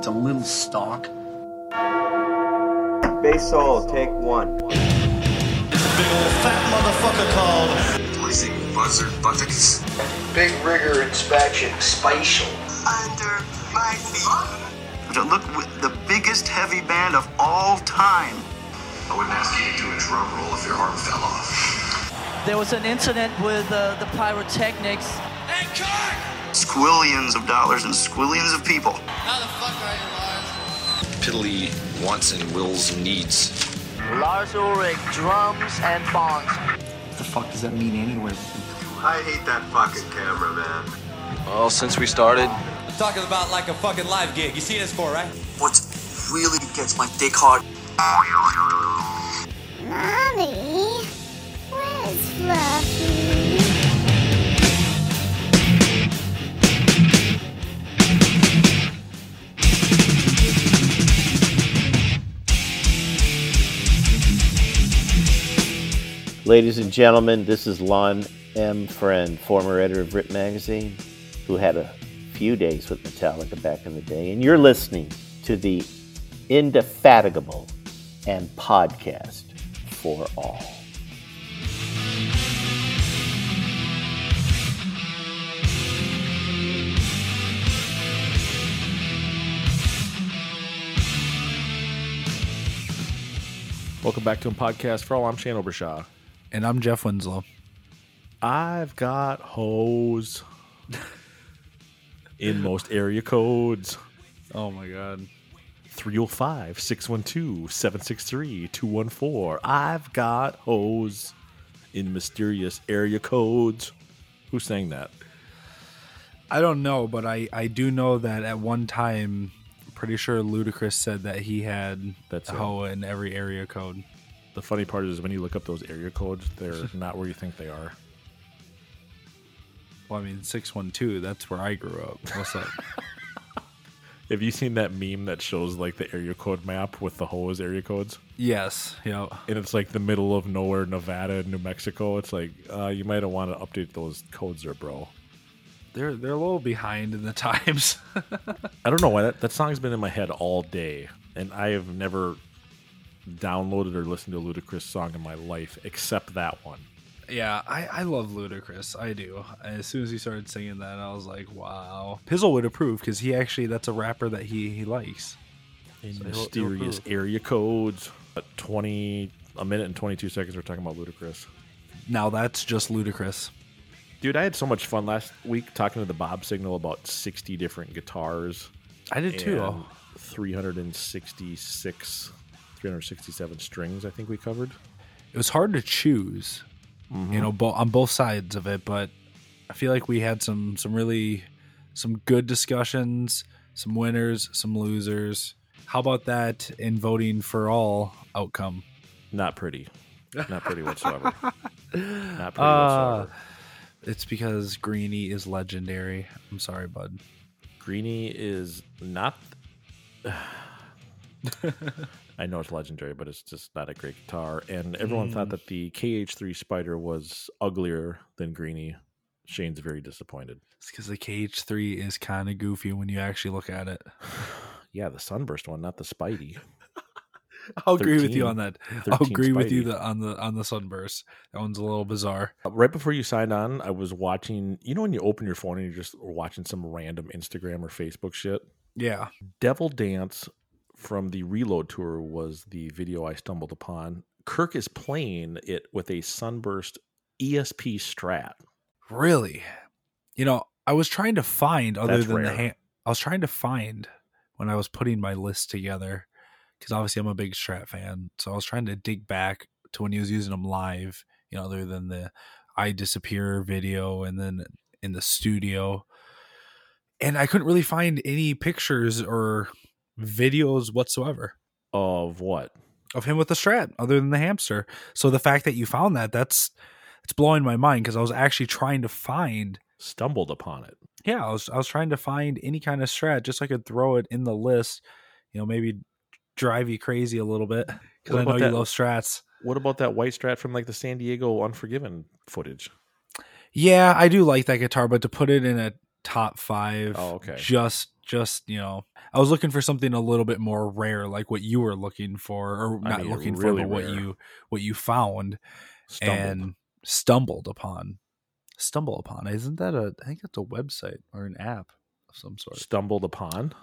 It's a little stock. Bass solo, take one. Big old fat motherfucker called. What is it, buzzard buttocks? Big rigger inspection, spatial. Under my feet. To look with the biggest heavy band of all time. I wouldn't ask you to do a drum roll if your arm fell off. There was an incident with the pyrotechnics. Hey, cut! Squillions of dollars and squillions of people. How the fuck are you, Lars? Piddly wants and wills and needs. Lars Ulrich, drums and bongs. What the fuck does that mean anyway? I hate that fucking camera, man. Well, since we started, I'm talking about like a fucking live gig. You see this for, right? What really gets my dick hard? Mommy, where's Fluffy? Ladies and gentlemen, this is Lon M. Friend, former editor of Rip Magazine, who had a few days with Metallica back in the day, and you're listening to the Indefatigable and Podcast for All. Welcome back to a podcast for all. I'm Shane Obershaw. And I'm Jeff Winslow. I've got hoes in most area codes. Oh my God. 305-612-763-214. I've got hoes in mysterious area codes. Who sang that? I don't know, but I do know that at one time, I'm pretty sure Ludacris said that he had a hoe in every area code. The funny part is when you look up those area codes, they're not where you think they are. Well, I mean, 612, that's where I grew up. What's up? Have you seen that meme that shows like the area code map with the hoes area codes? Yes. Yeah. And it's like the middle of nowhere, Nevada and New Mexico. It's like, you might want to update those codes there, bro. They're a little behind in the times. I don't know why that song's been in my head all day, and I have never downloaded or listened to a Ludacris song in my life except that one. Yeah, I love Ludacris. I do. As soon as he started singing that, I was like, wow. Pizzle would approve because that's a rapper that he likes. In so mysterious area codes. At a minute and 22 seconds, we're talking about Ludacris. Now that's just Ludacris. Dude, I had so much fun last week talking to the Bob Signal about 60 different guitars. I did too. 367 strings, I think we covered. It was hard to choose, on both sides of it, but I feel like we had some good discussions, some winners, some losers. How about that in voting for all outcome? Not pretty. Not pretty whatsoever. Not pretty whatsoever. It's because Greenie is legendary. I'm sorry, bud. Greenie is not... I know it's legendary, but it's just not a great guitar. And everyone thought that the KH3 Spider was uglier than Greenie. Shane's very disappointed. It's because the KH3 is kind of goofy when you actually look at it. Yeah, the Sunburst one, not the Spidey. I'll agree with you on that. I'll agree Spidey. with you on the Sunburst. That one's a little bizarre. Right before you signed on, I was watching, when you open your phone and you're just watching some random Instagram or Facebook shit? Yeah. Devil Dance from the Reload tour was the video I stumbled upon. Kirk is playing it with a Sunburst ESP Strat. Really? I was trying to find I was trying to find when I was putting my list together, because obviously I'm a big Strat fan. So I was trying to dig back to when he was using them live, other than the I Disappear video and then in the studio. And I couldn't really find any pictures or videos whatsoever. Of what? Of him with the Strat, other than the hamster. So the fact that you found it's blowing my mind, because I was actually trying to find... Stumbled upon it. Yeah, I was trying to find any kind of Strat, just so I could throw it in the list, maybe drive you crazy a little bit, because I know you love Strats. What about that white Strat from like the San Diego Unforgiven footage? Yeah, I do like that guitar, but to put it in a top 5, oh, okay. just just, I was looking for something a little bit more rare, like what you were looking for, or not looking for, but what you found and stumbled upon. Isn't that I think that's a website or an app of some sort. Stumble upon,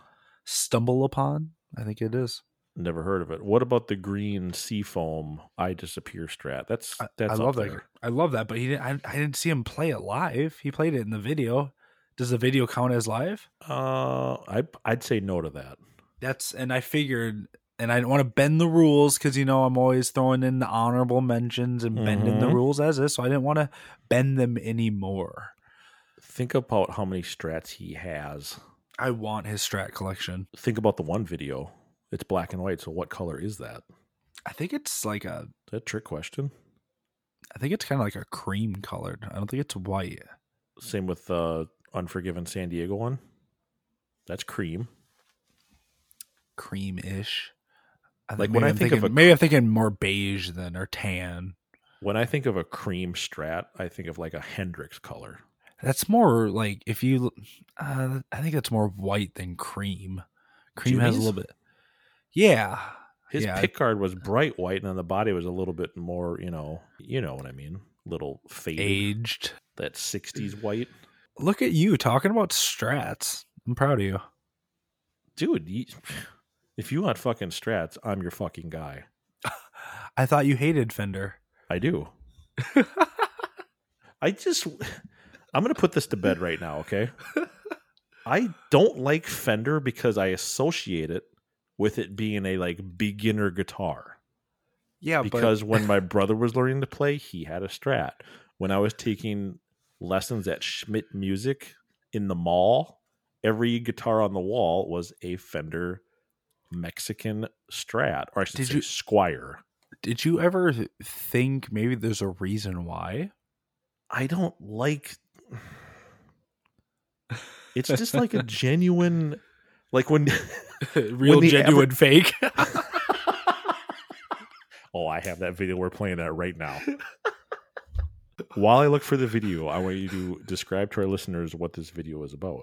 I think it is. Never heard of it. What about the green Seafoam I Disappear Strat? That's I love that. I love that, but I didn't see him play it live. He played it in the video. Does the video count as live? I'd say no to that. And I figured, and I didn't want to bend the rules because I'm always throwing in the honorable mentions and bending the rules as is, so I didn't want to bend them anymore. Think about how many strats he has. I want his strat collection. Think about the one video. It's black and white, so what color is that? I think it's like Is that a trick question? I think it's kind of like a cream colored. I don't think it's white. Same with the Unforgiven San Diego one. That's cream. Cream-ish. When I think of maybe I'm thinking more beige than or tan. When I think of a cream strat, I think of like a Hendrix color. That's more like if you. I think that's more white than cream. Cream has a little bit. Yeah. His pick guard was bright white, and then the body was a little bit more, you know what I mean? Little faded. Aged. That 60s white. Look at you talking about strats. I'm proud of you. Dude, if you want fucking strats, I'm your fucking guy. I thought you hated Fender. I do. I'm going to put this to bed right now, okay? I don't like Fender because I associate it with it being a like beginner guitar. Yeah, because when my brother was learning to play, he had a Strat. When I was taking lessons at Schmidt Music in the mall, every guitar on the wall was a Fender Mexican Strat, or I should say Squire. Did you ever think maybe there's a reason why? I don't like. It's just like a genuine, like when real genuine fake. Oh, I have that video. We're playing that right now. While I look for the video, I want you to describe to our listeners what this video is about.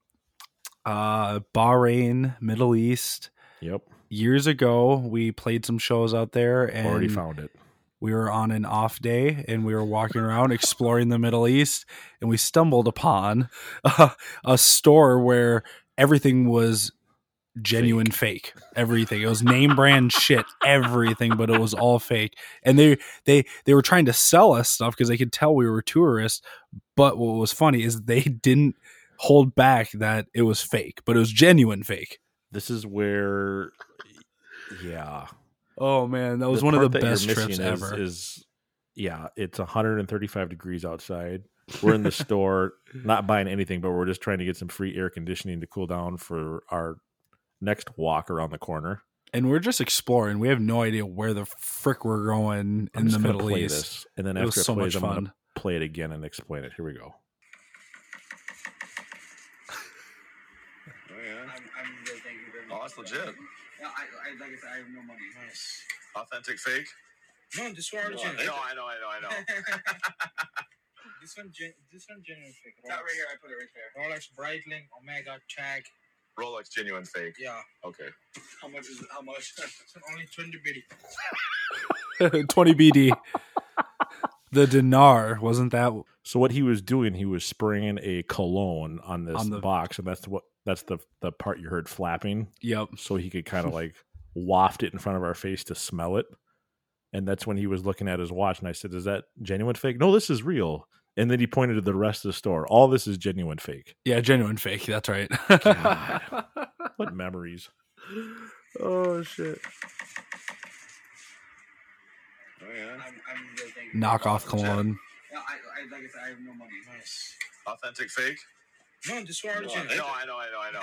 Bahrain, Middle East. Yep. Years ago, we played some shows out there, and already found it. We were on an off day, and we were walking around exploring the Middle East, and we stumbled upon a store where everything was genuine fake. Everything. It was name brand shit, everything, but it was all fake. And they were trying to sell us stuff because they could tell we were tourists. But what was funny is they didn't hold back that it was fake, but it was genuine fake. This is where, yeah. Oh man, that was one of the best trips ever. It's 135 degrees outside. We're in the store, not buying anything, but we're just trying to get some free air conditioning to cool down for our next walk around the corner. And we're just exploring. We have no idea where the frick we're going in the Middle East. This, and then after it plays, I'm going to play it again and explain it. Here we go. Oh, that's legit. Yeah, like I said, I have no money. Nice. Authentic fake? No, this one original. No, I know. This one genuine fake. Rolex. That right here, I put it right there. Rolex, Breitling, Omega, Tag. Rolex genuine fake. Yeah. Okay. How much is it? How much? Only 20 BD. 20 BD. The dinar, wasn't that? So what he was doing, he was spraying a cologne on this box, and that's the part you heard flapping. Yep. So he could kind of like waft it in front of our face to smell it. And that's when he was looking at his watch, and I said, "Is that genuine fake?" "No, this is real." And then he pointed to the rest of the store. All this is genuine fake. Yeah, genuine fake. That's right. God, what memories. Oh, shit. Oh, yeah. I'm really thankful. Knockoff cologne. Yeah, like I said, I have no money. Nice. Authentic fake? No, this one original. No, I know.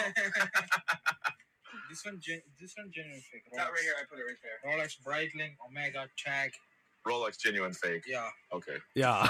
This one genuine fake. Rolex. That right here, I put it right there. Rolex, Breitling, Omega, Tag. Rolex genuine fake. Yeah. Okay. Yeah.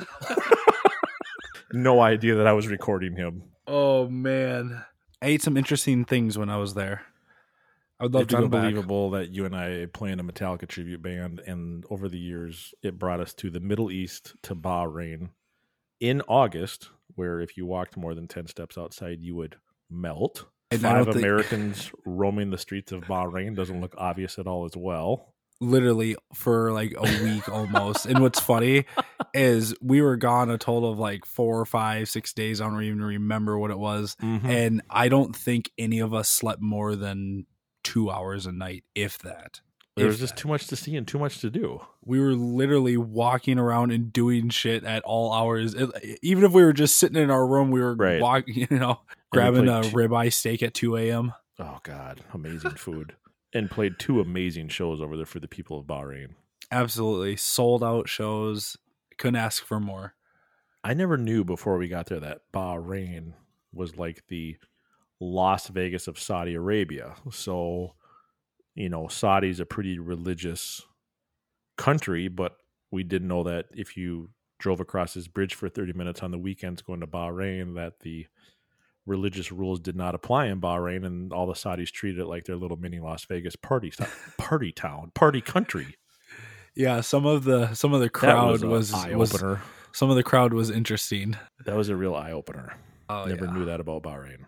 No idea that I was recording him. Oh man, I ate some interesting things when I was there. I would love to go back. It's unbelievable that you and I play in a Metallica tribute band, and over the years, it brought us to the Middle East, to Bahrain, in August, where if you walked more than 10 steps outside, you would melt. And I 5 don't think- Americans roaming the streets of Bahrain doesn't look obvious at all as well. Literally for like a week almost. And what's funny is we were gone a total of like 4 or 5, 6 days. I don't even remember what it was. Mhm. And I don't think any of us slept more than 2 hours a night, if that. There was just too much to see and too much to do. We were literally walking around and doing shit at all hours. Even if we were just sitting in our room, we were Right. walking, And grabbing we a played ribeye steak at 2 a.m. Oh God, amazing food. And played 2 amazing shows over there for the people of Bahrain. Absolutely. Sold out shows. Couldn't ask for more. I never knew before we got there that Bahrain was like the Las Vegas of Saudi Arabia. So, Saudi's a pretty religious country, but we didn't know that if you drove across this bridge for 30 minutes on the weekends going to Bahrain, that the religious rules did not apply in Bahrain, and all the Saudis treated it like their little mini Las Vegas party town, party country. Yeah, some of the crowd was eye opener. Some of the crowd was interesting. That was a real eye opener. Oh, Never yeah. knew that about Bahrain.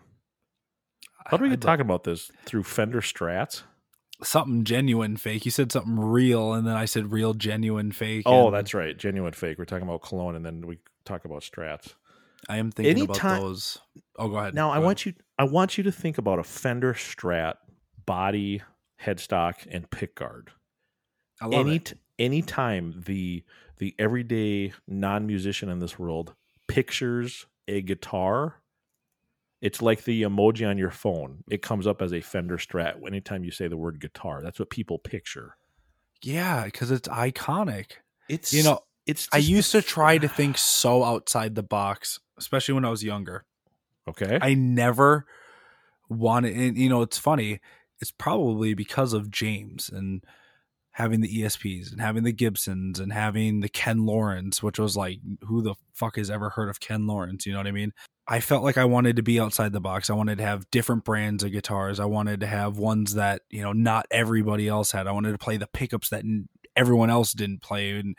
How do we get talking about this? Through Fender Strats? Something genuine fake. You said something real, and then I said real genuine fake. Oh, and that's right. Genuine fake. We're talking about cologne, and then we talk about Strats. I am thinking Anytime- about those. Oh, go ahead. Now, Go I want you to think about a Fender Strat body, headstock, and pick guard. I love it. Anytime the everyday non-musician in this world pictures a guitar, it's like the emoji on your phone. It comes up as a Fender Strat anytime you say the word guitar. That's what people picture. Yeah, because it's iconic. It's it's. I used to try to think so outside the box, especially when I was younger. Okay. I never wanted, and it's funny. It's probably because of James and having the ESPs and having the Gibsons and having the Ken Lawrence, which was like, who the fuck has ever heard of Ken Lawrence? You know what I mean? I felt like I wanted to be outside the box. I wanted to have different brands of guitars. I wanted to have ones that, not everybody else had. I wanted to play the pickups that everyone else didn't play. And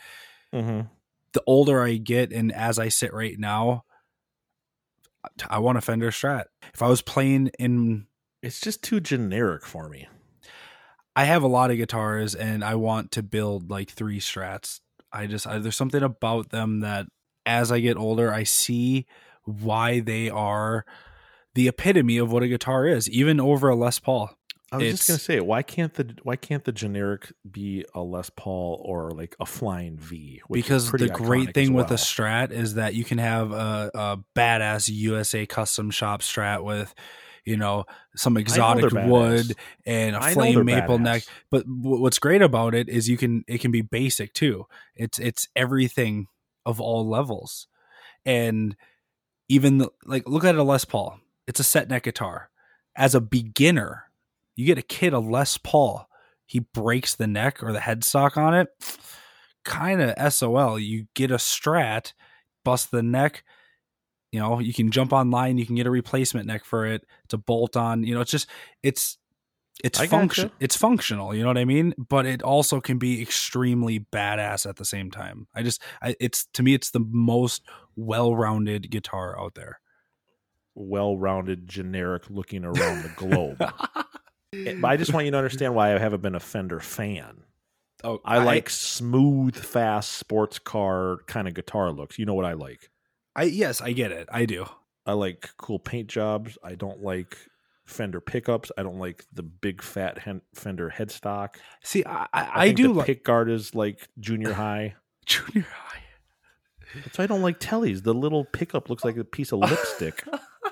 the older I get, and as I sit right now, I want a Fender Strat. If I was playing in... It's just too generic for me. I have a lot of guitars, and I want to build like 3 Strats. There's something about them that as I get older, I see why they are the epitome of what a guitar is, even over a Les Paul. I was just gonna say, why can't the generic be a Les Paul or like a Flying V? Because the great thing with a Strat is that you can have a badass USA custom shop Strat with, some exotic wood and a flame maple neck. But what's great about it is it can be basic too. It's everything of all levels. And even look at a Les Paul. It's a set neck guitar. As a beginner, you get a kid a Les Paul, he breaks the neck or the headstock on it, kind of SOL. You get a Strat, bust the neck. You can jump online. You can get a replacement neck for it. It's a bolt on. It's It's functional. You know what I mean? But it also can be extremely badass at the same time. To me, it's the most well-rounded guitar out there. Well-rounded, generic, looking around the globe. But I just want you to understand why I haven't been a Fender fan. Oh, I like smooth, fast, sports car kind of guitar looks. You know what I like? Yes, I get it. I do. I like cool paint jobs. I don't like Fender pickups. I don't like the big fat Fender headstock. See, I think the pick guard is like junior high. Junior high. That's why I don't like Tellys. The little pickup looks like a piece of lipstick.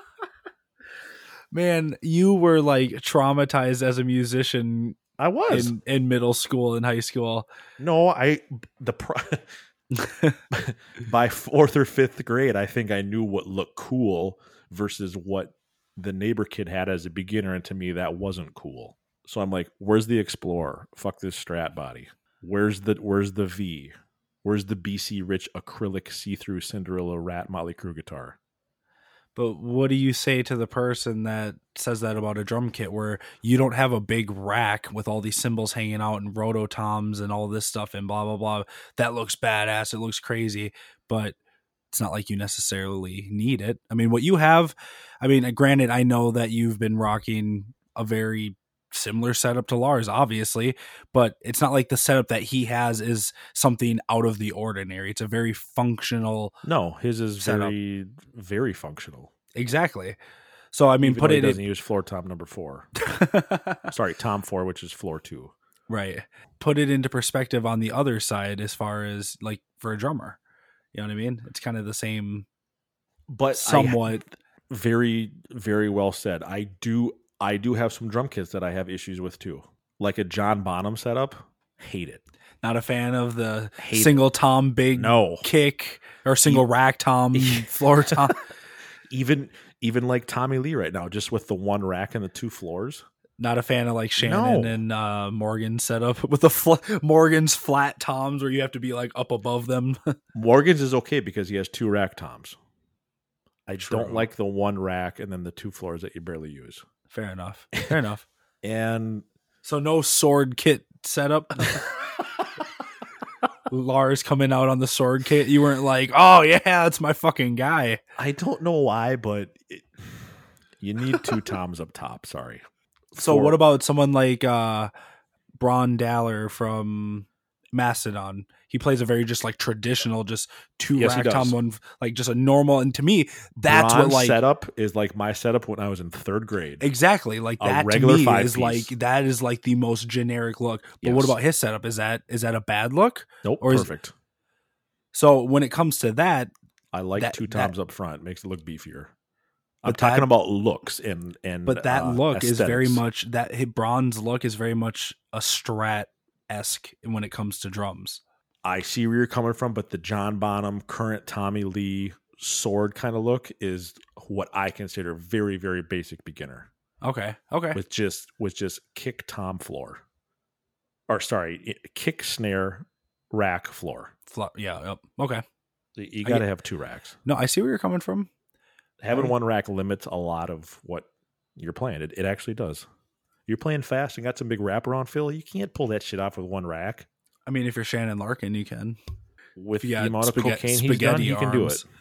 Man, you were like traumatized as a musician. I was in middle school and high school. No, by 4th or 5th grade, I think I knew what looked cool versus what the neighbor kid had as a beginner, and to me that wasn't cool. So I'm like, where's the Explorer? Fuck this Strat body. Where's the V? Where's the BC Rich acrylic see-through Cinderella Rat Motley Crue guitar? But what do you say to the person that says that about a drum kit where you don't have a big rack with all these cymbals hanging out and rototoms and all this stuff and blah, blah, blah. That looks badass. It looks crazy. But it's not like you necessarily need it. I mean, what you have, I mean, granted, I know that you've been rocking a very similar setup to Lars, obviously, but it's not like the setup that he has is something out of the ordinary. It's a very functional. No, his is setup. very, very functional. Exactly. So, I mean, Even put though it he doesn't use floor tom number 4. Sorry, tom 4, which is floor 2. Right. Put it into perspective on the other side as far as like for a drummer. You know what I mean? It's kind of the same, but somewhat. Very, very well said. I do have some drum kits that I have issues with too. Like a John Bonham setup. Hate it. Not a fan of the single tom big kick or single rack tom floor tom. Even like Tommy Lee right now, just with the one rack and the 2 floors. Not a fan of like Shannon and Morgan's setup with the Morgan's flat toms where you have to be like up above them. Morgan's is okay because he has 2 rack toms. I don't like the 1 rack and then the 2 floors that you barely use. Fair enough. Fair enough. And so no sword kit setup. Lars coming out on the sword kit. You weren't like, oh yeah, that's my fucking guy. I don't know why, but you need 2 toms up top. Sorry. So what about someone like Bron Daller from Mastodon? He plays a very just like traditional, just 2 rack tom, one like just a normal. And to me, that's Bron's what like setup is like my setup when I was in 3rd grade. Exactly, like that to me is like that is like the most generic look. But what about his setup? Is that a bad look? Nope, or perfect. So when it comes to that, I like 2 toms up front. Makes it look beefier. I'm talking about looks and but that look aesthetics. is very much that Bron's look is very much a Strat-esque when it comes to drums. I see where you're coming from, but the John Bonham current Tommy Lee sword kind of look is what I consider very, very basic beginner. Okay. With just kick tom floor, or sorry, kick snare rack floor. Yeah. Okay. You got to have 2 racks. No, I see where you're coming from. Having 1 rack limits a lot of what you're playing. It actually does. You're playing fast and got some big wraparound fill. You can't pull that shit off with 1 rack. I mean, if you're Shannon Larkin, you can. With the amount of cocaine he's done, he can do it.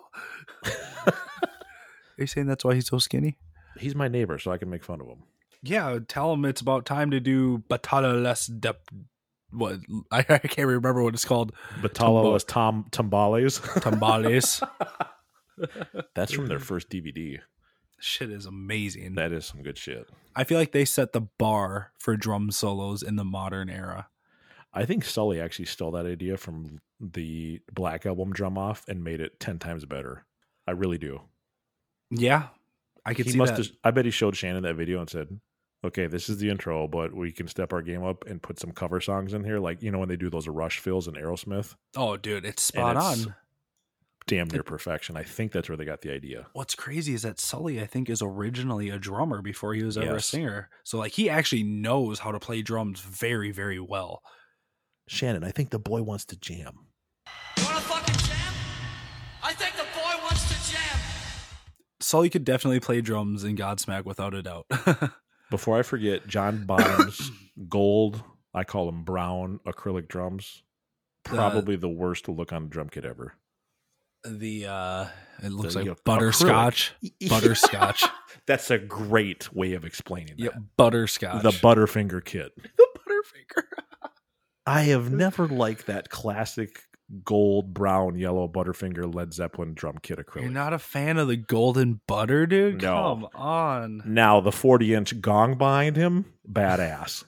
Are you saying that's why he's so skinny? He's my neighbor, so I can make fun of him. Yeah, tell him it's about time to do Batalla Les what I can't remember what it's called. Batalla Les Tambales. Tambales. That's from their first DVD. Shit is amazing. That is some good shit. I feel like they set the bar for drum solos in the modern era. I think Sully actually stole that idea from the Black Album Drum Off and made it 10 times better. I really do. Yeah, I could see that. I bet he showed Shannon that video and said, okay, this is the intro, but we can step our game up and put some cover songs in here. Like, you know, when they do those Rush fills in Aerosmith. Oh, dude, it's spot on. Damn near perfection. I think that's where they got the idea. What's crazy is that Sully, I think, is originally a drummer before he was ever a singer. So, like, he actually knows how to play drums very, very well. Shannon, I think the boy wants to jam. You want to fucking jam? I think the boy wants to jam. Sully could definitely play drums in Godsmack without a doubt. Before I forget, John Bonham's gold, I call them brown acrylic drums. Probably the worst to look on a drum kit ever. It looks like butterscotch. Butterscotch. That's a great way of explaining that. Yep, butterscotch. The Butterfinger kit. The Butterfinger. I have never liked that classic gold, brown, yellow Butterfinger Led Zeppelin drum kit acrylic. You're not a fan of the golden butter, dude? No. Come on. Now, the 40-inch gong behind him, badass.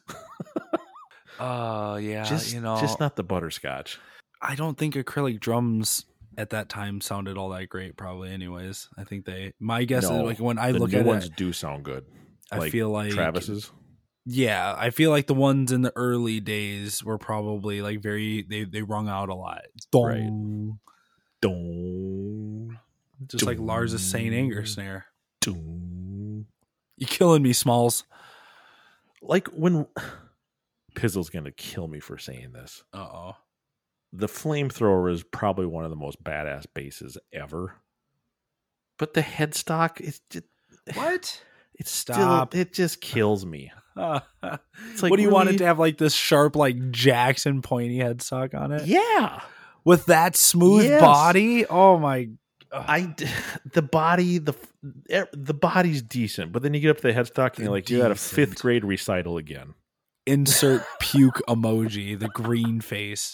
Yeah, just not the butterscotch. I don't think acrylic drums at that time sounded all that great, probably. Anyways, I think my guess is like when I look at it, the new ones do sound good. I feel like Travis's. Yeah, I feel like the ones in the early days were probably like they rung out a lot. Dong. Right. Dong. Just like Lars' Saint Anger snare. Dong. You killing me, Smalls. Like when Pizzle's gonna kill me for saying this. Uh-oh. The Flamethrower is probably one of the most badass basses ever. But the headstock is just what? It's still it just kills me. It's like, what do you want it to have, like this sharp, like Jackson pointy headstock on it? Yeah. with that smooth Yes. body. Oh my! The body's decent, but then you get up to the headstock and you're like, you're at a fifth grade recital again. Insert puke emoji, the green face.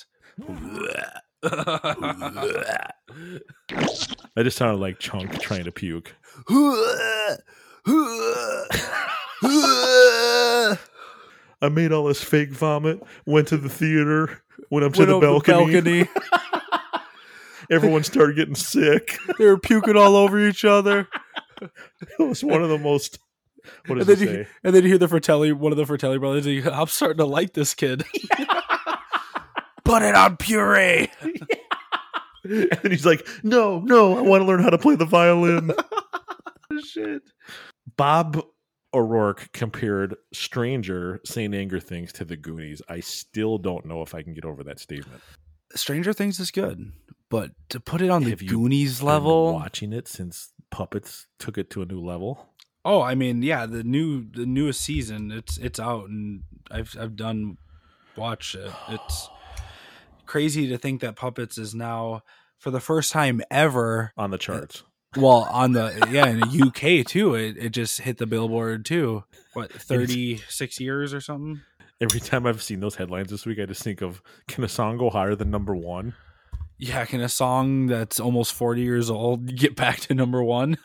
That just sounded like Chunk trying to puke. I made all this fake vomit, went to the theater, went up to the balcony. Everyone started getting sick. They were puking all over each other. It was one of the most... What does and it then say? And then you hear one of the Fratelli brothers, I'm starting to like this kid. Put it on puree. And he's like, no, I want to learn how to play the violin. Shit. Bob O'Rourke compared Stranger saying anger things to the Goonies. I still don't know if I can get over that statement. Stranger Things is good, but to put it on the Have you Goonies been level, watching it since Puppets took it to a new level. oh, I mean, yeah, the newest season, it's out, and I've done watch it. It's crazy to think that Puppets is now, for the first time ever, on the charts. Well, in the UK too, it just hit the Billboard too. What, 36 years or something? Every time I've seen those headlines this week, I just think of, can a song go higher than number one? Yeah, can a song that's almost 40 years old get back to number one?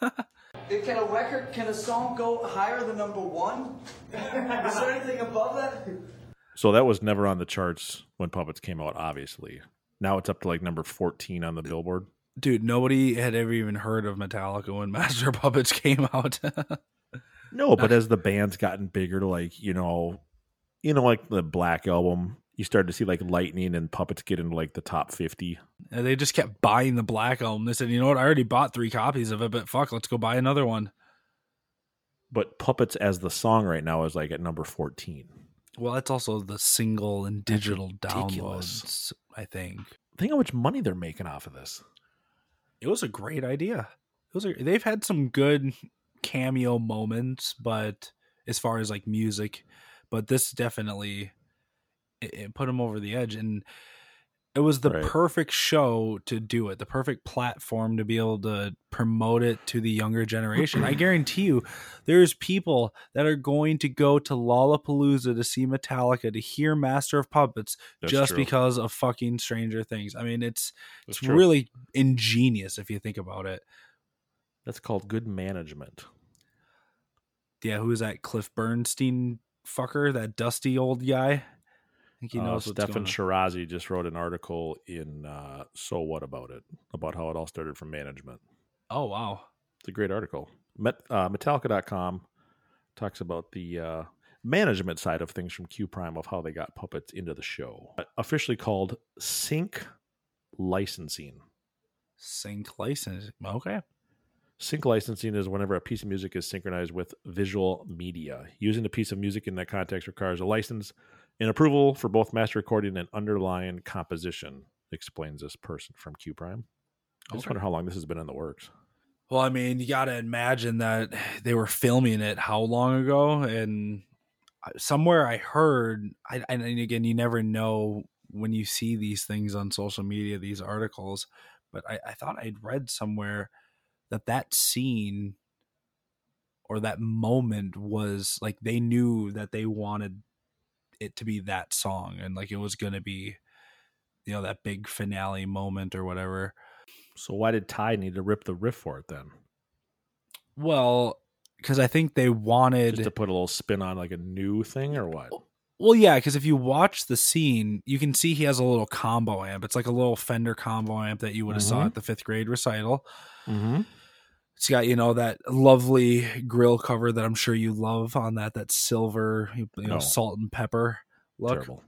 Can a song go higher than number one? Is there anything above that? So that was never on the charts when Puppets came out, obviously. Now it's up to like number 14 on the Billboard. Dude, nobody had ever even heard of Metallica when Master of Puppets came out. No, but as the band's gotten bigger, like, like the Black Album, you started to see like Lightning and Puppets get into like the top 50. And they just kept buying the Black Album. They said, you know what, I already bought 3 copies of it, but fuck, let's go buy another one. But Puppets as the song right now is like at number 14. Well, that's also the single and digital ridiculous. downloads, I think. Think how much money they're making off of this. It was a great idea. They've had some good cameo moments, but as far as like music, but this definitely it put them over the edge, and it was the perfect show to do it, the perfect platform to be able to promote it to the younger generation. I guarantee you there's people that are going to go to Lollapalooza to see Metallica, to hear Master of Puppets, just because of fucking Stranger Things. I mean, it's really ingenious if you think about it. That's called good management. Yeah, who is that? Cliff Bernstein fucker, that dusty old guy? I think he knows what's Stefan going on. Shirazi just wrote an article in So What About It, about how it all started from management. Oh, wow. It's a great article. Metallica.com talks about the management side of things from Q Prime, of how they got Puppets into the show. Officially called Sync Licensing. Sync licensing. Okay. Sync licensing is whenever a piece of music is synchronized with visual media. Using a piece of music in that context requires a license and approval for both master recording and underlying composition, explains this person from Q Prime. I just wonder how long this has been in the works. Well, I mean, you got to imagine that they were filming it how long ago? And somewhere I heard, and again, you never know when you see these things on social media, these articles, but I thought I'd read somewhere that scene or that moment was like, they knew that they wanted it to be that song, and like it was going to be, that big finale moment or whatever. So why did Ty need to rip the riff for it then? Well, because I think they wanted just to put a little spin on like a new thing, or what? Well, yeah, because if you watch the scene, you can see he has a little combo amp. It's like a little Fender combo amp that you would have saw at the 5th grade recital. Mm-hmm. It's got, that lovely grill cover that I'm sure you love on that silver, salt and pepper look. Terrible.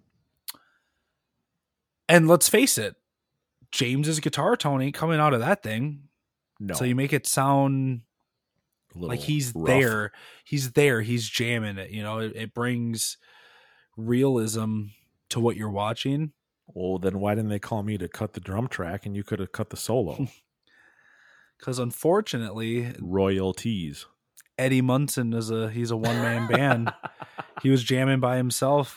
And let's face it, James's guitar tone ain't coming out of that thing. No. So you make it sound like he's rough. there. He's there. He's jamming it. It brings realism to what you're watching. Well, then why didn't they call me to cut the drum track and you could have cut the solo? Because unfortunately, royalties. Eddie Munson he's a one-man band. He was jamming by himself.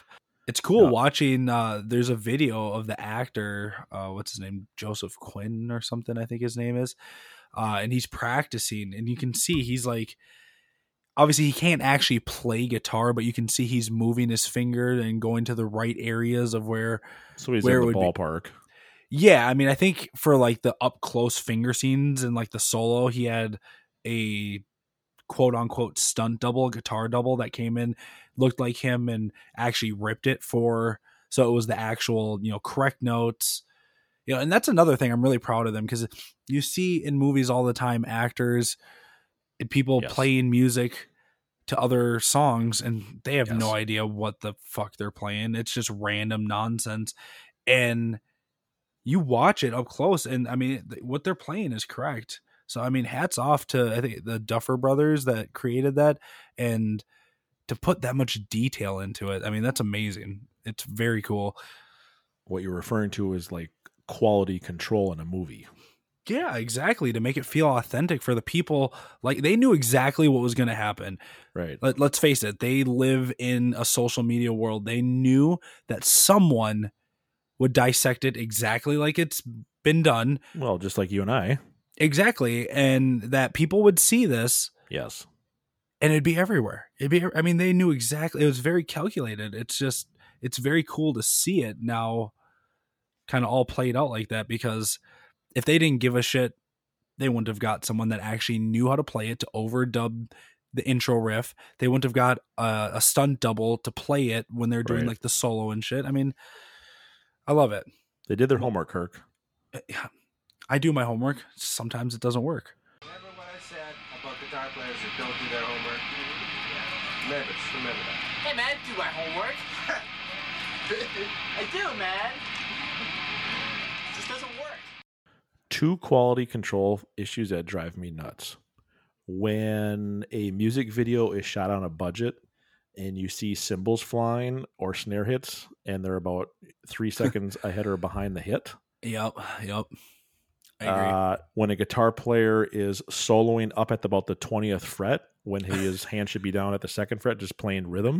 It's cool watching. There's a video of the actor. What's his name? Joseph Quinn or something, I think his name is. And he's practicing, and you can see he's like, obviously he can't actually play guitar, but you can see he's moving his finger and going to the right areas of where. So he's where in the it would ballpark. Yeah, I mean, I think for like the up close finger scenes and like the solo, he had a quote unquote stunt double, guitar double that came in, looked like him, and actually ripped it for. So it was the actual, correct notes. And that's another thing I'm really proud of them, because you see in movies all the time actors and people playing music to other songs and they have no idea what the fuck they're playing. It's just random nonsense. And you watch it up close, and I mean, what they're playing is correct. So, I mean, hats off to, I think, the Duffer Brothers that created that, and to put that much detail into it. I mean, that's amazing. It's very cool. What you're referring to is like quality control in a movie. Yeah, exactly. To make it feel authentic for the people. Like, they knew exactly what was going to happen. Right. Let's face it. They live in a social media world. They knew that someone would dissect it exactly like it's been done. Well, just like you and I. Exactly. And that people would see this. Yes. And it'd be everywhere. I mean, they knew exactly. It was very calculated. It's very cool to see it now kind of all played out like that, because if they didn't give a shit, they wouldn't have got someone that actually knew how to play it to overdub the intro riff. They wouldn't have got a stunt double to play it when they're doing like the solo and shit. I mean, I love it. They did their homework, Kirk. I do my homework. Sometimes it doesn't work. Remember what I said about guitar players that don't do their homework? Remember that. Hey, man, I do my homework. I do, man. It just doesn't work. 2 quality control issues that drive me nuts. When a music video is shot on a budget and you see cymbals flying or snare hits and they're about 3 seconds ahead or behind the hit. Yep. I agree. When a guitar player is soloing up at about the 20th fret when his hand should be down at the 2nd fret, just playing rhythm.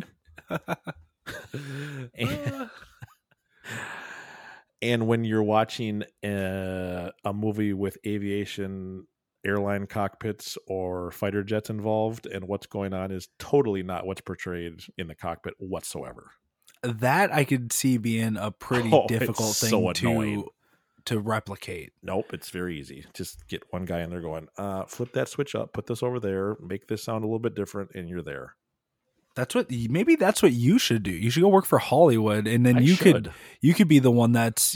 And when you're watching a movie with aviation, airline cockpits, or fighter jets involved, and what's going on is totally not what's portrayed in the cockpit whatsoever. That I could see being a pretty difficult thing to replicate. Nope, it's very easy. Just get one guy in there going, flip that switch up, put this over there, make this sound a little bit different, and you're there. Maybe that's what you should do. You should go work for Hollywood, and then you could be the one that's,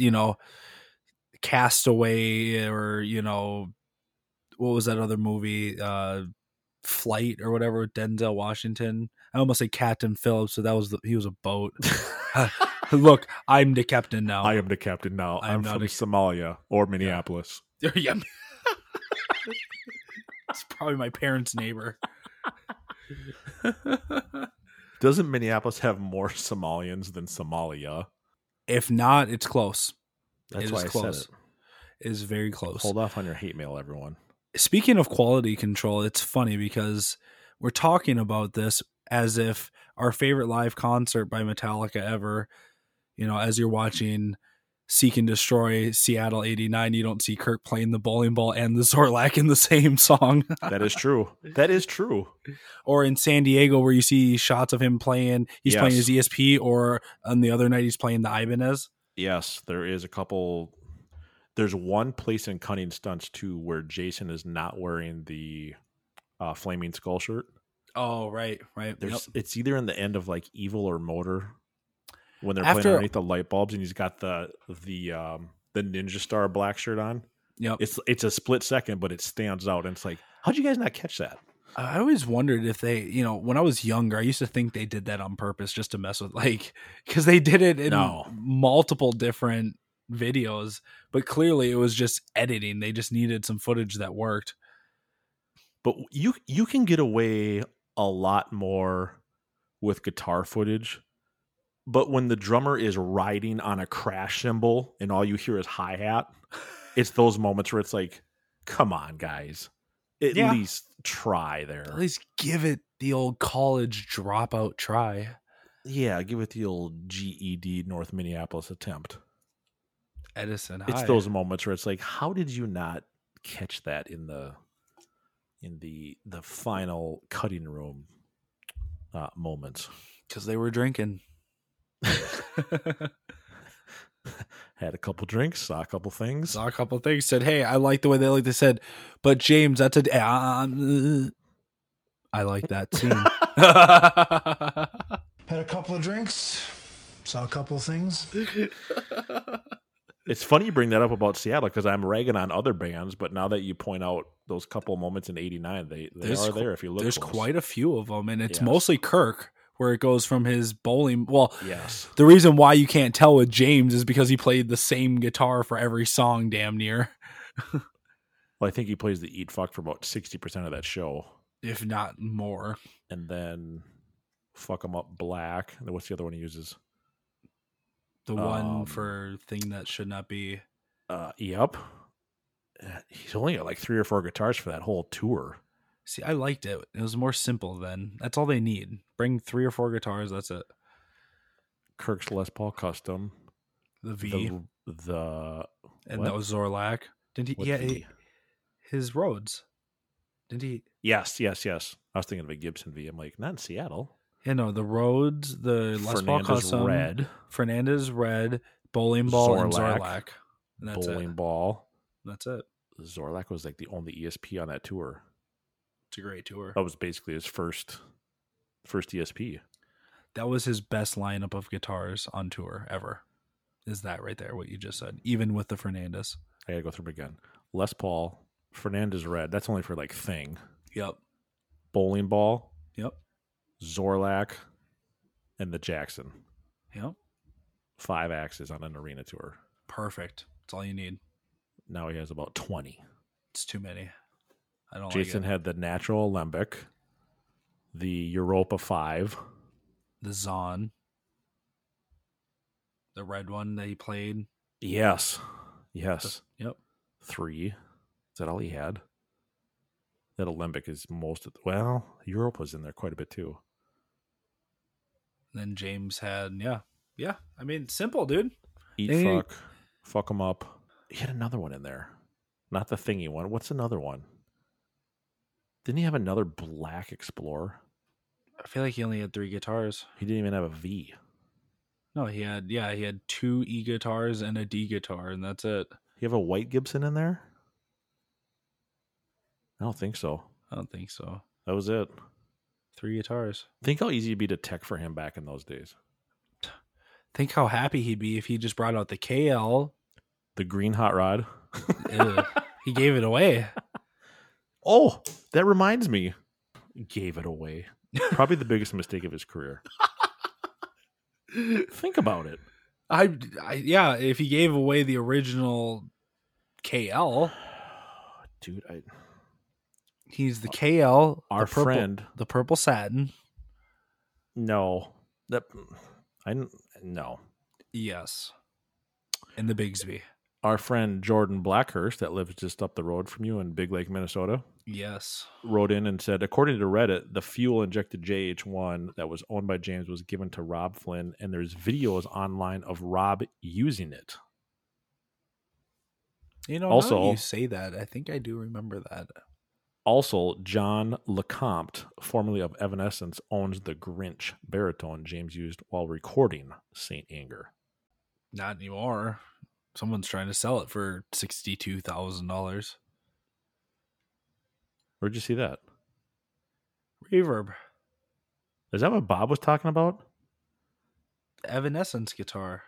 Castaway, or, what was that other movie? Flight or whatever with Denzel Washington. I almost say Captain Phillips, so he was a boat. Look, I'm the captain now. I am the captain now. I'm from Somalia or Minneapolis. Yeah. It's probably my parents' neighbor. Doesn't Minneapolis have more Somalians than Somalia? If not, it's close. That's why I said it. It is very close. Hold off on your hate mail, everyone. Speaking of quality control, it's funny because we're talking about this as if our favorite live concert by Metallica ever, as you're watching Seek and Destroy Seattle 89, you don't see Kirk playing the bowling ball and the Zorlak in the same song. That is true. That is true. Or in San Diego, where you see shots of him playing, he's playing his ESP, or on the other night he's playing the Ibanez. Yes, there is a couple. There's one place in Cunning Stunts too where Jason is not wearing the Flaming Skull shirt. Oh, right. It's either in the end of like Evil or Motor when they're playing underneath the light bulbs, and he's got the Ninja Star black shirt on. Yep. It's a split second, but it stands out, and it's like, how'd you guys not catch that? I always wondered if they, when I was younger, I used to think they did that on purpose just to mess with, because they did it in multiple different videos, but clearly it was just editing. They just needed some footage that worked. But you can get away a lot more with guitar footage. But when the drummer is riding on a crash cymbal and all you hear is hi-hat, it's those moments where it's like, come on, guys. At least try there. At least give it the old college dropout try. Yeah, give it the old GED North Minneapolis attempt. Edison It's High. those moments where it's like, how did you not catch that in the final cutting room moments? Because they were drinking. Had a couple drinks, saw a couple things. Said, hey, I like the way they look. They said, but James, that's a... I like that scene. Had a couple of drinks, saw a couple of things. It's funny you bring that up about Seattle because I'm ragging on other bands, but now that you point out those couple moments in '89, they are there if you look. There's close. quite a few of them, and it's Yes. mostly Kirk, where it goes from his bowling. Well, Yes. The reason why you can't tell with James is because he played the same guitar for every song, damn near. Well, I think he plays the Eat Fuck for about 60% of that show, if not more. And then Fuck 'Em Up Black. And then what's the other one he uses? The one for Thing That Should Not Be. Yep. He's only got like 3 or 4 guitars for that whole tour. See, I liked it. It was more simple then. That's all they need. Bring 3 or 4 guitars. That's it. Kirk's Les Paul Custom. The V. And that what? was Zorlak. Didn't he? What Yeah, V? his Rhodes. Didn't he? Yes. I was thinking of a Gibson V. I'm like, not in Seattle. Yeah, no, the Rhodes, the Les Paul Custom, Fernandez Red, Bowling Ball, and Zorlak. And that's Bowling Ball. That's it. Zorlak was like the only ESP on that tour. It's a great tour. That was basically his first ESP. That was his best lineup of guitars on tour ever. Is that right there, what you just said? Even with the Fernandez. I gotta go through them again. Les Paul, Fernandez Red. That's only for like Thing. Yep. Bowling Ball. Yep. Zorlak. And the Jackson. Yep. 5 axes on an arena tour. Perfect. That's all you need. Now he has about 20. It's too many. I don't Jason like it. had the Natural Alembic, the Europa 5, The Zon. The red one that he played. Yes. Yep. 3. Is that all he had? That Alembic is most of Europa's in there quite a bit too. Then James had, yeah. I mean, simple, dude. Eat Fuck 'Em Up. He had another one in there. Not the thingy one. What's another one? Didn't he have another Black Explorer? I feel like he only had 3 guitars. He didn't even have a V. No, he had 2 E guitars and a D guitar, and that's it. You have a white Gibson in there? I don't think so. I don't think so. That was it. 3 guitars. Think how easy it'd be to tech for him back in those days. Think how happy he'd be if he just brought out the KL. The green hot rod. Ew. He gave it away. Oh, that reminds me. Gave it away. Probably the biggest mistake of his career. Think about it. Yeah, if he gave away the original KL. Dude, he's the KL. Our friend. The purple satin. No. No. Yes. And the Bigsby. Our friend Jordan Blackhurst, that lives just up the road from you in Big Lake, Minnesota. Yes. Wrote in and said, according to Reddit, the fuel-injected JH1 that was owned by James was given to Rob Flynn, and there's videos online of Rob using it. You know, also, now that you say that, I think I do remember that. Also, John LeCompte, formerly of Evanescence, owns the Grinch baritone James used while recording Saint Anger. Not anymore. Someone's trying to sell it for $62,000. Where'd you see that? Reverb. Is that what Bob was talking about? Evanescence guitar.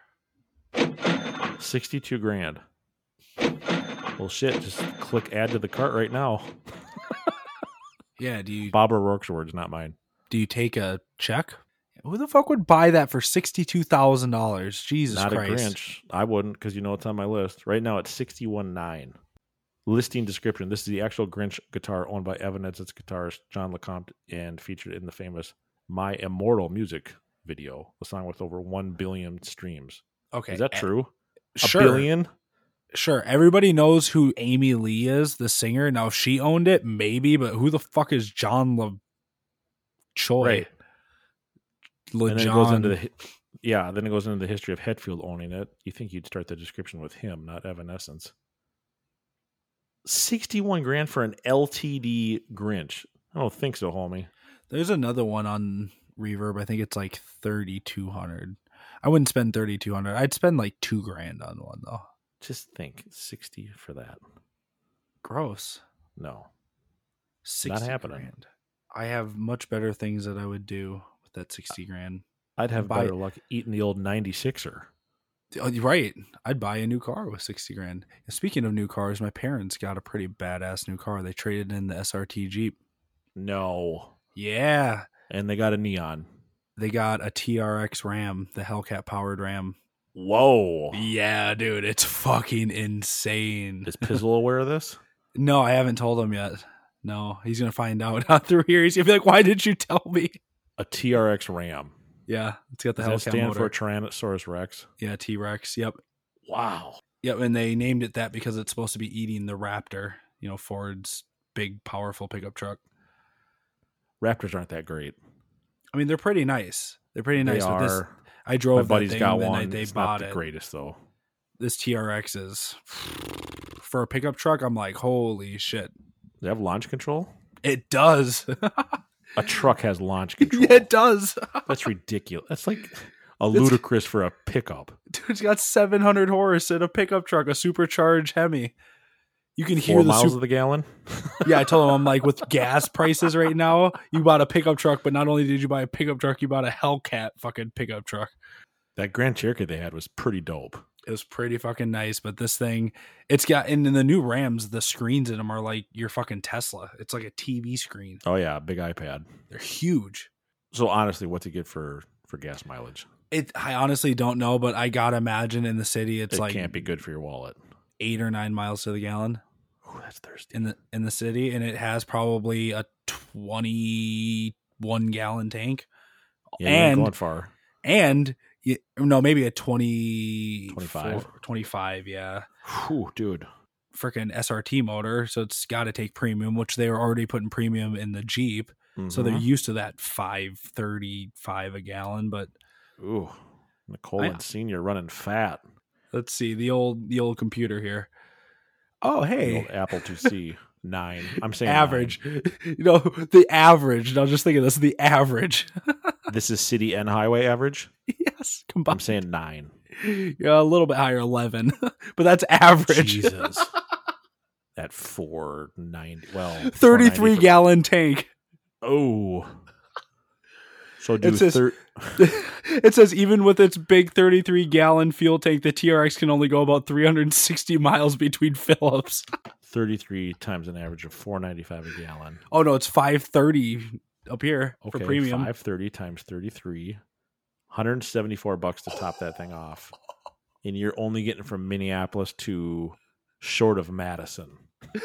62 grand. Well, shit, just click add to the cart right now. Yeah, do you... Bob O'Rourke's words, not mine. Do you take a check? Who the fuck would buy that for $62,000? Jesus Not Christ. a Grinch. I wouldn't, because you know it's on my list. Right now, it's $61,900. Listing description. This is the actual Grinch guitar owned by Evanescence guitarist John LeCompte and featured in the famous My Immortal music video, a song with over 1 billion streams. Okay. Is that true? Sure. A billion? Sure. Everybody knows who Amy Lee is, the singer. Now, if she owned it, maybe, but who the fuck is John LeCompte? Right. And then it goes into then it goes into the history of Hetfield owning it. You think you'd start the description with him, not Evanescence. 61 grand for an LTD Grinch. I don't think so, homie. There's another one on Reverb. I think it's like 3,200. I wouldn't spend 3,200. I'd spend like $2,000 on one though. Just think 60 for that. Gross. No. 60 not happening. Grand. I have much better things that I would do with that 60 grand. I'd have better luck eating the old 96er. Oh, you're right. I'd buy a new car with 60 grand. And speaking of new cars, my parents got a pretty badass new car. They traded in the SRT Jeep. No. Yeah. And they got a Neon. They got a TRX Ram, the Hellcat powered Ram. Whoa. Yeah, dude. It's fucking insane. Is Pizzle aware of this? No, I haven't told him yet. No, he's going to find out through here. He's going to be like, why did you tell me? A TRX Ram. Yeah, it's got the Does Hellcat that stand motor. for Tyrannosaurus Rex? Yeah, T-Rex. Yep. Wow. Yep, and they named it that because it's supposed to be eating the Raptor, Ford's big, powerful pickup truck. Raptors aren't that great. I mean, they're pretty nice. They're pretty nice. They But are. I drove My buddy's that thing got the one. night they it's bought not the it. greatest, though. This TRX is, for a pickup truck, I'm like, holy shit. They have launch control? It does. A truck has launch control. Yeah, it does. That's ridiculous. That's like ludicrous for a pickup. Dude, it's got 700 horse in a pickup truck, a supercharged Hemi. You can 4 hear the miles of the gallon? Yeah, I told him, I'm like, with gas prices right now, you bought a pickup truck, but not only did you buy a pickup truck, you bought a Hellcat fucking pickup truck. That Grand Cherokee they had was pretty dope. It was pretty fucking nice, but this thing, it's got, and in the new Rams, the screens in them are like your fucking Tesla. It's like a TV screen. Oh, yeah, big iPad. They're huge. So, honestly, what's it get for gas mileage? I honestly don't know, but I gotta imagine in the city, it can't be good for your wallet. 8 or 9 miles to the gallon. Oh, that's thirsty. In the city, and it has probably a 21 gallon tank. Yeah, and going far. And maybe a 25. 25, yeah. Whew, dude. Freaking SRT motor, so it's got to take premium, which they were already putting premium in the Jeep. Mm-hmm. So they're used to that 535 a gallon, but ooh, Nicole and Senior running fat. Let's see the old computer here. Oh, hey, the old Apple IIc 9. I'm saying average. 9. The average. Now just think of this: the average. This is city and highway average. Yes, combined. I'm saying 9. Yeah, a little bit higher, 11, but that's average. Jesus. At 490. Well, 33 gallon tank. Oh. So it says even with its big 33 gallon fuel tank, the TRX can only go about 360 miles between fill-ups. 33 times an average of 495 a gallon. Oh no, it's 530 up here for premium. 530 times 33, $174 to top that thing off. And you're only getting from Minneapolis to short of Madison.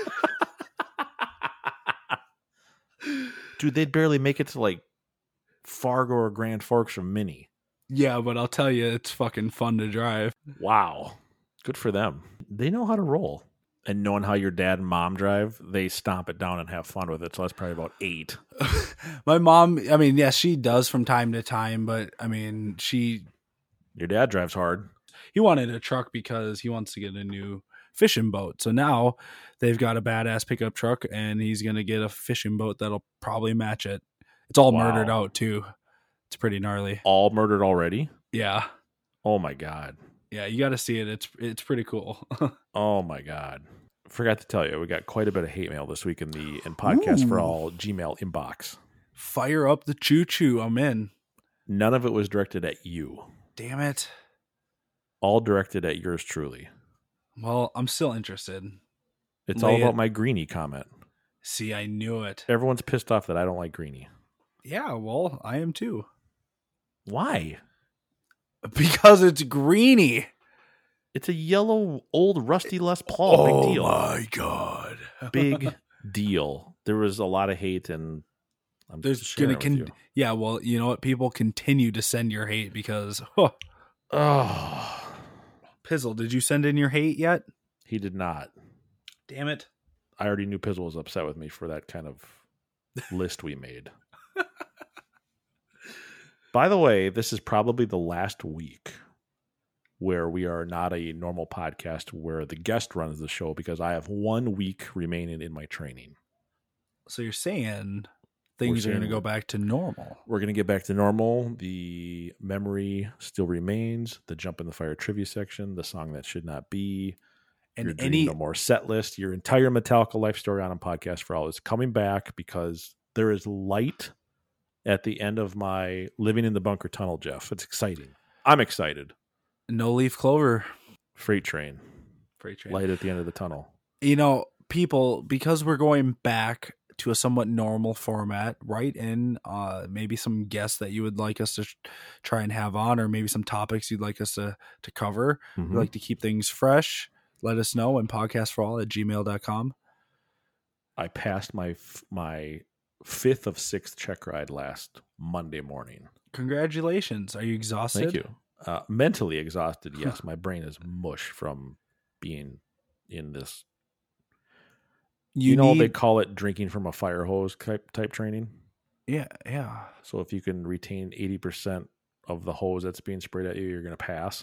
Dude, they'd barely make it to like Fargo or Grand Forks from Minnie. Yeah, but I'll tell you, it's fucking fun to drive. Wow. Good for them. They know how to roll. And knowing how your dad and mom drive, they stomp it down and have fun with it. So that's probably about 8. My mom, I mean, yes, she does from time to time, but I mean, your dad drives hard. He wanted a truck because he wants to get a new fishing boat. So now they've got a badass pickup truck and he's going to get a fishing boat that'll probably match it. It's all murdered out too. It's pretty gnarly. All murdered already? Yeah. Oh my God. Yeah, you got to see it. It's pretty cool. Oh my God. Forgot to tell you, we got quite a bit of hate mail this week in Podcast for All Gmail inbox. Fire up the choo-choo. I'm in. None of it was directed at you. Damn it. All directed at yours truly. Well, I'm still interested. It's all about my Greenie comment. See, I knew it. Everyone's pissed off that I don't like Greenie. Yeah, well, I am too. Why? Because it's Greenie. It's a yellow, old, rusty Les Paul. Big deal. Oh my God. Big deal. There was a lot of hate, and I'm There's gonna yeah, well, you know what? People continue to send your hate because Pizzle, did you send in your hate yet? He did not. Damn it. I already knew Pizzle was upset with me for that kind of list we made. By the way, this is probably the last week where we are not a normal podcast where the guest runs the show because I have 1 week remaining in my training. So you're saying things are going to go back to normal. We're going to get back to normal. The memory still remains. The Jump in the Fire trivia section, the song that should not be, and No More set list. Your entire Metallica life story on a podcast for all is coming back because there is light at the end of my living in the bunker tunnel, Jeff. It's exciting. I'm excited. No leaf clover. Freight train. Light at the end of the tunnel. You know, people, because we're going back to a somewhat normal format, write in maybe some guests that you would like us to try and have on, or maybe some topics you'd like us to cover. Mm-hmm. We'd like to keep things fresh. Let us know, and podcastforall@gmail.com. I passed my 5th of 6th check ride last Monday morning. Congratulations. Are you exhausted? Thank you. Mentally exhausted, yes. My brain is mush from being in this. You know, they call it drinking from a fire hose type training. Yeah. So if you can retain 80% of the hose that's being sprayed at you, you're going to pass.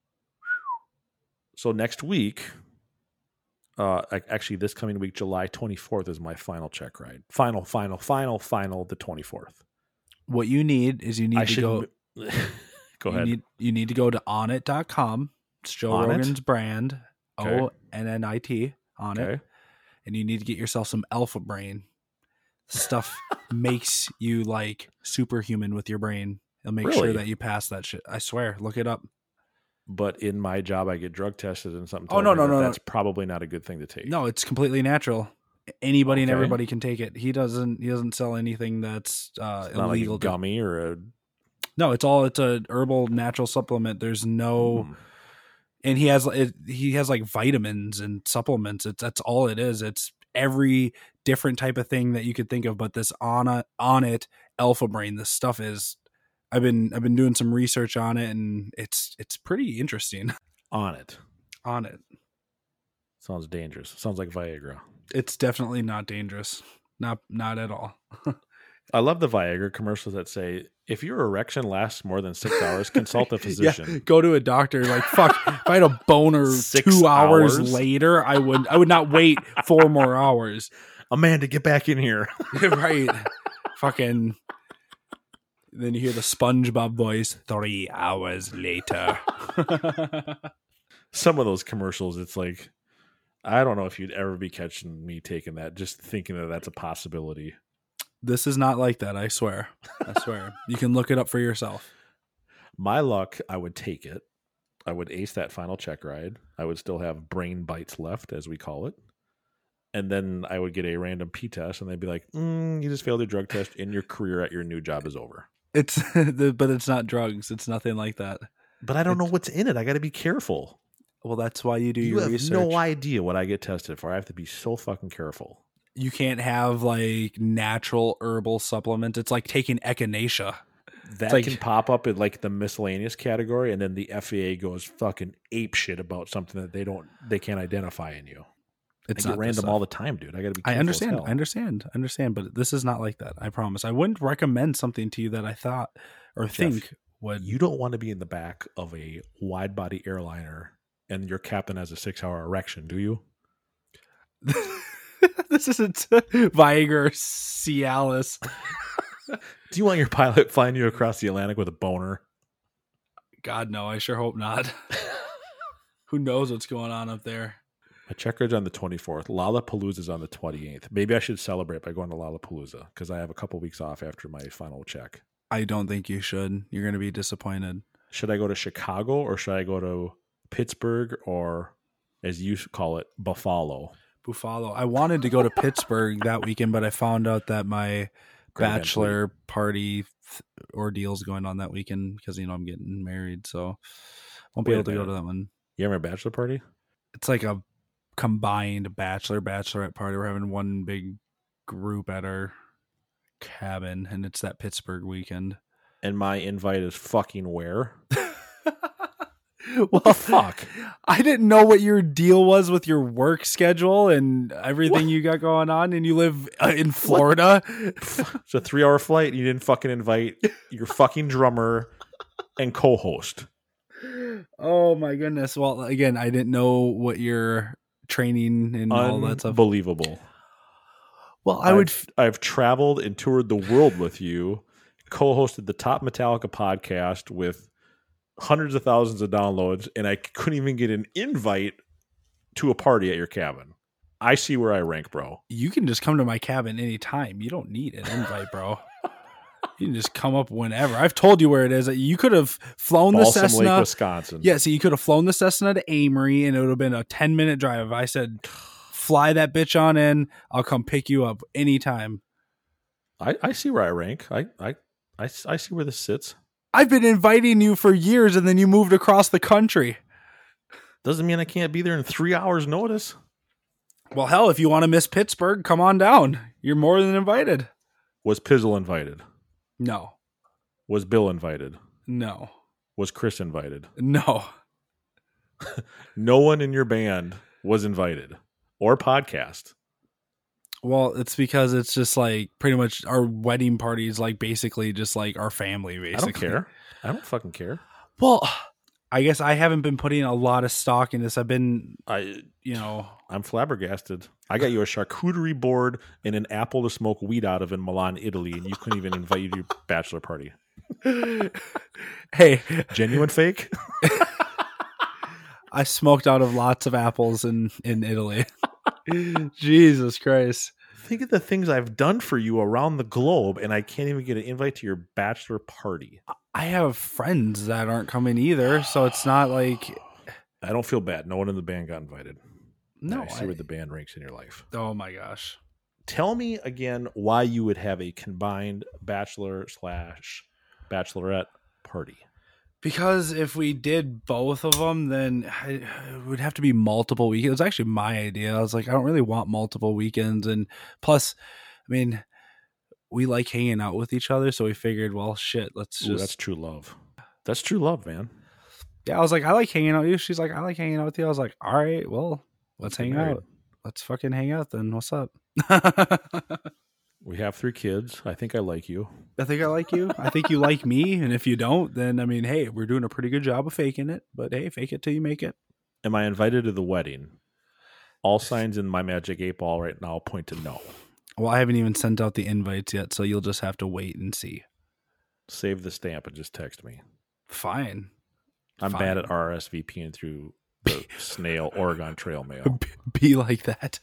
So next week, actually this coming week, July 24th is my final check ride. Final, the 24th. What you need is you need to go. Go ahead. You need to go to Onnit.com. It's Joe Onnit? Rogan's brand. Okay. ONNIT. Onnit. And you need to get yourself some Alpha Brain. Stuff makes you like superhuman with your brain. It'll make sure that you pass that shit. I swear. Look it up. But in my job, I get drug tested and something. No. That's probably not a good thing to take. No, it's completely natural. Anybody and everybody can take it. He doesn't sell anything that's it's illegal. Not like a gummy or a. No, it's a herbal natural supplement. There's no, and he has like vitamins and supplements. That's all it is. It's every different type of thing that you could think of. But this Onnit Alpha Brain, this stuff is. I've been doing some research on it, and it's pretty interesting. Onnit. Sounds dangerous. Sounds like Viagra. It's definitely not dangerous. Not at all. I love the Viagra commercials that say, if your erection lasts more than 6 hours, consult a physician. Yeah, go to a doctor. Like, fuck, if I had a boner 2 hours later, I would not wait 4 more hours. Amanda, get back in here. Right. Fucking. Then you hear the SpongeBob voice, 3 hours later. Some of those commercials, it's like, I don't know if you'd ever be catching me taking that, just thinking that that's a possibility. This is not like that, I swear. You can look it up for yourself. My luck, I would take it. I would ace that final check ride. I would still have brain bites left, as we call it. And then I would get a random P test, and they'd be like, you just failed your drug test, and your career at your new job is over. But it's not drugs. It's nothing like that. But I don't know what's in it. I got to be careful. Well, that's why you do your research. You have no idea what I get tested for. I have to be so fucking careful. You can't have like natural herbal supplements. It's like taking echinacea. That can pop up in like the miscellaneous category, and then the FAA goes fucking ape shit about something that they can't identify in you. It's not random all the time, dude. I got to be careful. I understand, but this is not like that. I promise. I wouldn't recommend something to you that I thought or think would. You don't want to be in the back of a wide body airliner and your captain has a 6-hour erection, do you? This isn't Viagra or Cialis. Do you want your pilot flying you across the Atlantic with a boner? God, no. I sure hope not. Who knows what's going on up there? My check ride's on the 24th. Lollapalooza's on the 28th. Maybe I should celebrate by going to Lollapalooza because I have a couple weeks off after my final check. I don't think you should. You're going to be disappointed. Should I go to Chicago or should I go to Pittsburgh or, as you call it, Buffalo? I wanted to go to Pittsburgh that weekend, but I found out that my bachelor party ordeal's going on that weekend because, I'm getting married. So won't be able to go to that one. You have a bachelor party? It's like a combined bachelorette party. We're having one big group at our cabin, and it's that Pittsburgh weekend. And my invite is fucking where? Well, fuck. I didn't know what your deal was with your work schedule and everything you got going on, and you live in Florida. It's a 3-hour flight. And you didn't fucking invite your fucking drummer and co-host. Oh my goodness. Well, again, I didn't know what your training and all that stuff. Unbelievable. Well, I've traveled and toured the world with you, co-hosted the Top Metallica podcast with hundreds of thousands of downloads, and I couldn't even get an invite to a party at your cabin. I see where I rank, bro. You can just come to my cabin anytime. You don't need an invite, bro. You can just come up whenever. I've told you where it is. You could have flown Balsam the Cessna. Lake, Wisconsin. Yeah, so you could have flown the Cessna to Amory, and it would have been a 10-minute drive. I said, fly that bitch on in. I'll come pick you up anytime. I see where I rank. I see where this sits. I've been inviting you for years, and then you moved across the country. Doesn't mean I can't be there in 3 hours' notice. Well, hell, if you want to miss Pittsburgh, come on down. You're more than invited. Was Pizzle invited? No. Was Bill invited? No. Was Chris invited? No. No one in your band was invited or podcast. Well, it's because it's just like pretty much our wedding party is like basically just like our family, basically. I don't care. I don't fucking care. Well, I guess I haven't been putting a lot of stock in this. I'm flabbergasted. I got you a charcuterie board and an apple to smoke weed out of in Milan, Italy, and you couldn't even invite you to your bachelor party. Hey. Genuine fake? I smoked out of lots of apples in Italy. Jesus Christ. Think of the things I've done for you around the globe, and I can't even get an invite to your bachelor party. I have friends that aren't coming either, so it's not like... I don't feel bad. No one in the band got invited. No. I see where the band ranks in your life. Oh my gosh. Tell me again why you would have a combined bachelor/bachelorette party. Because if we did both of them, then it would have to be multiple weekends. It was actually my idea. I was like, I don't really want multiple weekends. And plus, I mean, we like hanging out with each other. So we figured, well, shit, let's just... That's true love. That's true love, man. Yeah, I was like, I like hanging out with you. She's like, I like hanging out with you. I was like, all right, well, let's hang out. Let's fucking hang out then. What's up? We have 3 kids. I think I like you. I think I like you. I think you like me. And if you don't, then, I mean, hey, we're doing a pretty good job of faking it. But hey, fake it till you make it. Am I invited to the wedding? All signs in my magic 8-ball right now point to no. Well, I haven't even sent out the invites yet, so you'll just have to wait and see. Save the stamp and just text me. Fine. I'm bad at RSVPing through the snail Oregon Trail mail. Be like that.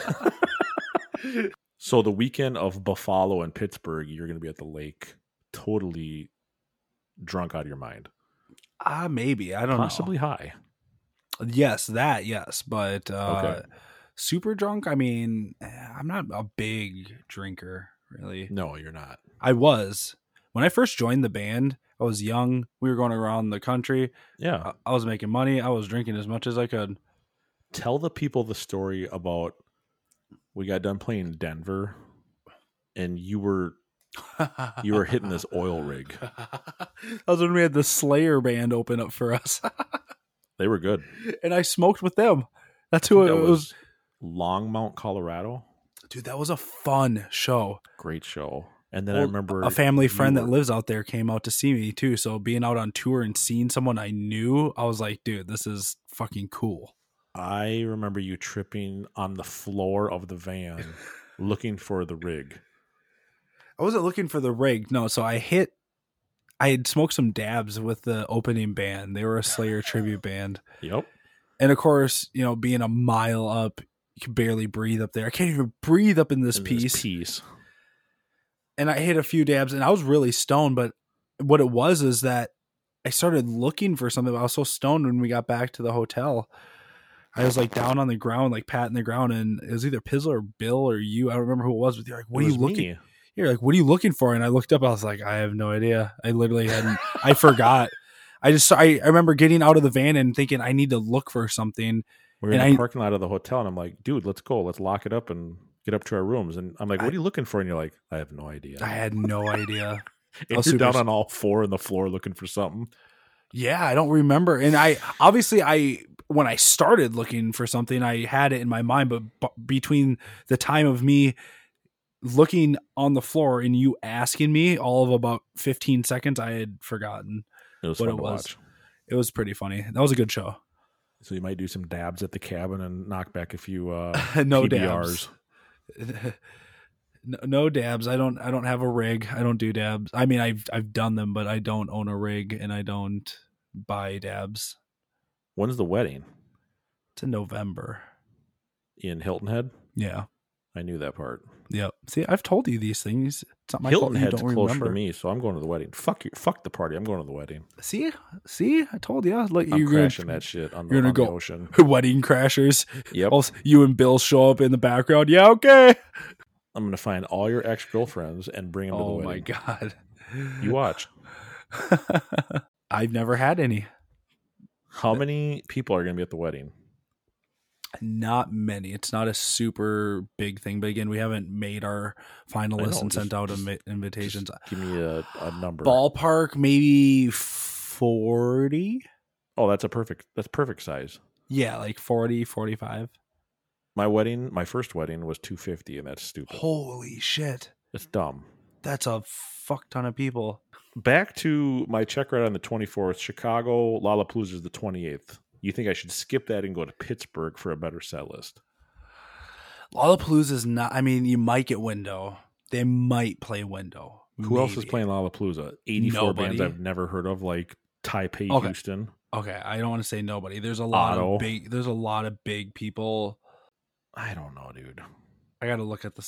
So the weekend of Buffalo and Pittsburgh, you're going to be at the lake, totally drunk out of your mind. Maybe. I don't know. Possibly high. Yes, that, yes. But okay. Super drunk, I mean, I'm not a big drinker, really. No, you're not. I was. When I first joined the band, I was young. We were going around the country. Yeah. I was making money. I was drinking as much as I could. Tell the people the story about we got done playing Denver and you were hitting this oil rig. That was when we had the Slayer band open up for us. They were good. And I smoked with them. That's who it was. Longmont, Colorado. Dude, that was a fun show. Great show. And then I remember a family friend that lives out there came out to see me too. So being out on tour and seeing someone I knew, I was like, dude, this is fucking cool. I remember you tripping on the floor of the van looking for the rig. I wasn't looking for the rig. No. So I had smoked some dabs with the opening band. They were a Slayer tribute band. Yep. And of course, you know, being a mile up, you can barely breathe up there. I can't even breathe up in this piece. And I hit a few dabs and I was really stoned. But what it was is that I started looking for something. I was so stoned when we got back to the hotel. I was like down on the ground, like patting the ground. And it was either Pizzle or Bill or you. I don't remember who it was. But you're like, what are you looking? You're like, what are you looking for? And I looked up. I was like, I have no idea. I literally hadn't. I forgot. I remember getting out of the van and thinking I need to look for something. We were in the parking lot of the hotel, and I'm like, dude, let's go. Let's lock it up and get up to our rooms. And I'm like, what are you looking for? And you're like, I have no idea. I had no idea. And you're down on all 4 on the floor looking for something. Yeah, I don't remember. And when I started looking for something, I had it in my mind, but between the time of me looking on the floor and you asking me, all of about 15 seconds, I had forgotten It was what fun it to was. watch. It was pretty funny. That was a good show. So you might do some dabs at the cabin and knock back a few No PBRs. dabs. No dabs. I don't have a rig. I don't do dabs. I mean, I've done them, but I don't own a rig and I don't buy dabs. When's the wedding? It's in November. In Hilton Head? Yeah. I knew that part. Yep. See, I've told you these things. It's not my Hilton fault you Head's don't closer remember. to me, so I'm going to the wedding. Fuck you. Fuck the party. I'm going to the wedding. See, I told you. Look, I'm you're crashing gonna, that shit on you're the gonna go ocean. Wedding crashers. Yep. Also, you and Bill show up in the background. Yeah, okay. I'm going to find all your ex-girlfriends and bring them to the Oh wedding. my god. You watch. I've never had any. How many people are going to be at the wedding? Not many. It's not a super big thing, but again, we haven't made our final list and sent out invitations. Give me a number. Ballpark, maybe 40. Oh, that's perfect size. Yeah, like 40, 45. My first wedding was 250, and that's stupid. Holy shit. It's dumb. That's a fuck ton of people. Back to my check ride on the 24th. Chicago, Lollapalooza is the 28th. You think I should skip that and go to Pittsburgh for a better set list? Lollapalooza is not, I mean, you might get Window. They might play Window. Who else is playing Lollapalooza? 84 bands I've never heard of, like Taipei, Okay. Houston. Okay, I don't want to say nobody. There's a lot of big people. I don't know, dude. I got to look at the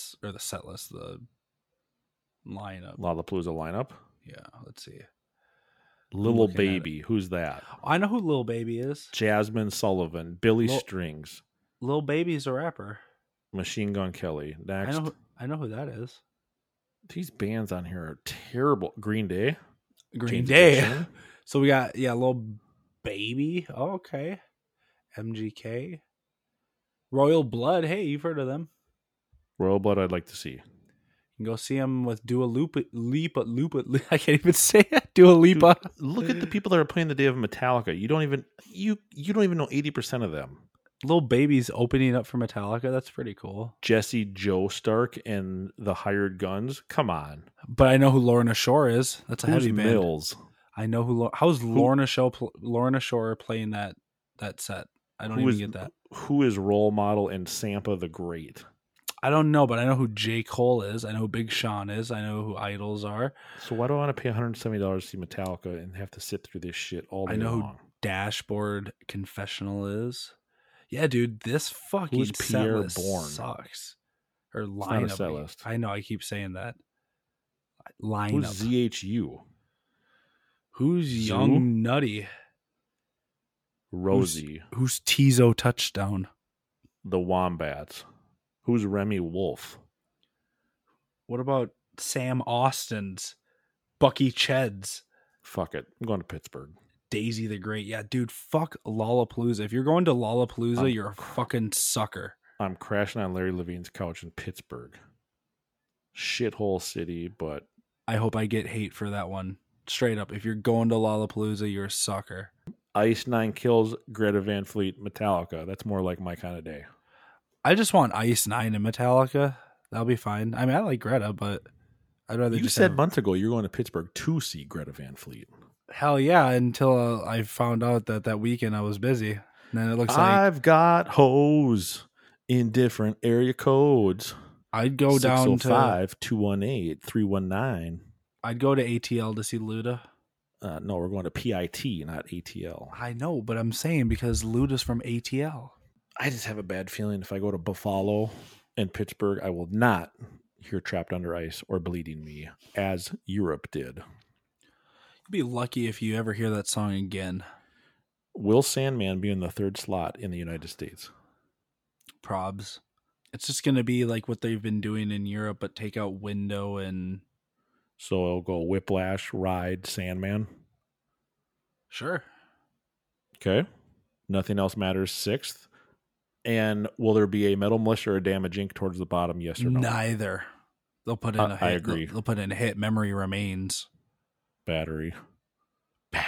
the lineup. Lollapalooza lineup? Yeah, let's see. Little Baby, who's that? I know who Lil Baby is. Jasmine Sullivan, Billy Strings, Lil Baby's a rapper. Machine Gun Kelly. Next. I know who that is. These bands on here are terrible. Green Day. Green Jane's Day. Addiction. So we got Lil Baby. Oh, okay. MGK. Royal Blood. Hey, you've heard of them. Royal Blood I'd like to see. You can go see them with Dua Lipa. I can't even say it. Dua Lipa. Dude, look at the people that are playing the day of Metallica. You don't even know 80% of them. Lil Baby's opening up for Metallica. That's pretty cool. Jesse Joe Stark and the Hired Guns. Come on. But I know who Lorna Shore is. That's a Who's heavy band. Mills? I know who. How's Lorna Shore playing that set? I don't even get that. Who is Role Model and Sampa the Great? I don't know, but I know who J. Cole is. I know who Big Sean is. I know who Idols are. So why do I want to pay $170 to see Metallica and have to sit through this shit all day long? I know who Dashboard Confessional is. Yeah, dude, this fucking Who's Pierre set list Bourne? sucks. Or It's not a lineup. set list. I know, I keep saying that. Lineup. Who's ZHU? Who's Zoo? Young Nutty? Rosie. Who's Tizo Touchdown? The Wombats. Who's Remy Wolf? What about Sam Austin's? Bucky Ched's? Fuck it. I'm going to Pittsburgh. Daisy the Great. Yeah, dude, fuck Lollapalooza. If you're going to Lollapalooza, you're a fucking sucker. I'm crashing on Larry Levine's couch in Pittsburgh. Shithole city, but I hope I get hate for that one. Straight up. If you're going to Lollapalooza, you're a sucker. Ice Nine Kills, Greta Van Fleet, Metallica. That's more like my kind of day. I just want Ice Nine and Metallica. That'll be fine. I mean, I like Greta, but I'd rather You just said have... months ago you're going to Pittsburgh to see Greta Van Fleet. Hell yeah, until I found out that weekend I was busy. And then it looks like I've got hoes in different area codes. I'd go down to 605-218-319. I'd go to ATL to see Luda. No, we're going to PIT, not ATL. I know, but I'm saying because Luda's from ATL. I just have a bad feeling if I go to Buffalo and Pittsburgh, I will not hear Trapped Under Ice or Bleeding Me, as Europe did. You'd be lucky if you ever hear that song again. Will Sandman be in the third slot in the United States? Probs. It's just going to be like what they've been doing in Europe, but take out Window and... So it'll go Whiplash, Ride, Sandman. Sure. Okay. Nothing else matters. Sixth. And will there be a Metal Militia or a Damage Inc. towards the bottom? Yes or no? Neither. They'll put in a hit. I agree. They'll put in a hit. Memory Remains. Battery. Yeah,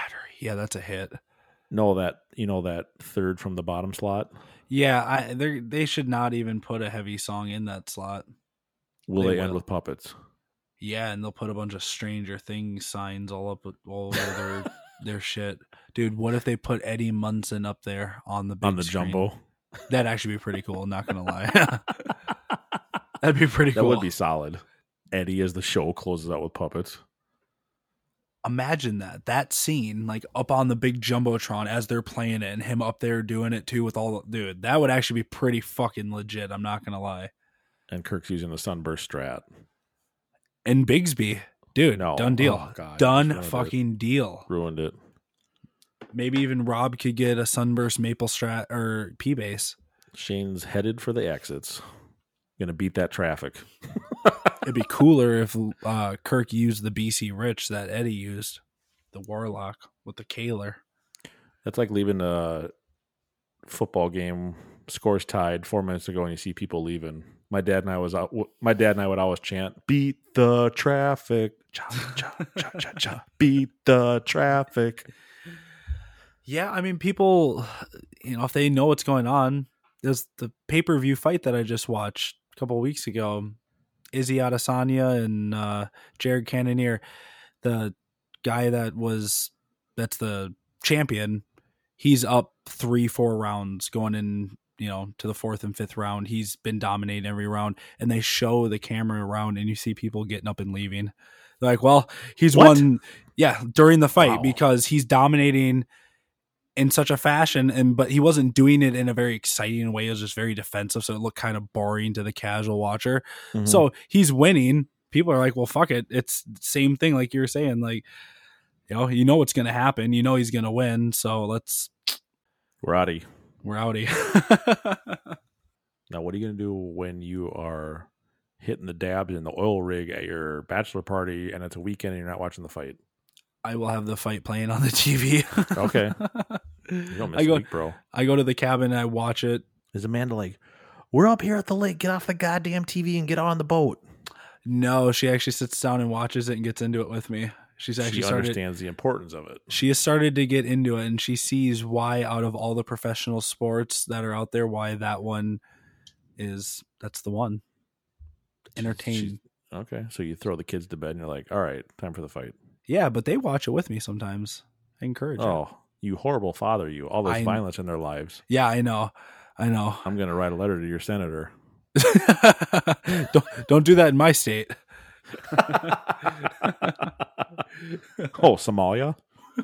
Yeah, that's a hit. No, that third from the bottom slot. Yeah, they should not even put a heavy song in that slot. Will they end with puppets? Yeah, and they'll put a bunch of Stranger Things signs all over their shit. Dude, what if they put Eddie Munson up there on the big screen? Jumbo? That'd actually be pretty cool, not gonna lie. That'd be pretty cool. That would be solid. Eddie, as the show closes out with puppets. Imagine that scene, like up on the big Jumbotron as they're playing it, and him up there doing it too with all the dude. That would actually be pretty fucking legit. I'm not gonna lie. And Kirk's using the Sunburst Strat. And Bigsby, dude, No. done deal. Oh, God, Done fucking deal. Ruined it. Maybe even Rob could get a Sunburst Maple Strat or P-Bass. Shane's headed for the exits. Gonna beat that traffic. It'd be cooler if Kirk used the BC Rich that Eddie used, the Warlock with the Kaler. That's like leaving a football game, scores tied 4 minutes ago, and you see people leaving. My dad and I would always chant, "Beat the traffic, cha cha cha cha cha, beat the traffic." Yeah, I mean, people, if they know what's going on, there's the pay-per-view fight that I just watched a couple of weeks ago. Izzy Adesanya and Jared Cannonier, the guy that's the champion. He's up 3-4 rounds going in, to the 4th and 5th round. He's been dominating every round, and they show the camera around, and you see people getting up and leaving. They're like, well, he's won. Yeah, during the fight because he's dominating in such a fashion, but he wasn't doing it in a very exciting way. It was just very defensive, so it looked kind of boring to the casual watcher. Mm-hmm. So he's winning. People are like, well, fuck it. It's the same thing like you were saying. Like, you know what's going to happen. You know he's going to win, so We're outie. Now, what are you going to do when you are hitting the dabs in the oil rig at your bachelor party and it's a weekend and you're not watching the fight? I will have the fight playing on the TV. Okay. You don't miss a week, bro. I go to the cabin and I watch it. Is Amanda like, we're up here at the lake, get off the goddamn TV and get on the boat? No, she actually sits down and watches it and gets into it with me. She understands the importance of it. She has started to get into it, and she sees why out of all the professional sports that are out there, why that one that's the one. Entertaining. Okay. So you throw the kids to bed and you're like, all right, time for the fight. Yeah, but they watch it with me sometimes. I encourage it. Oh, you horrible father, you. All this violence in their lives. Yeah, I know. I'm going to write a letter to your senator. Don't do that in my state. Oh, Somalia?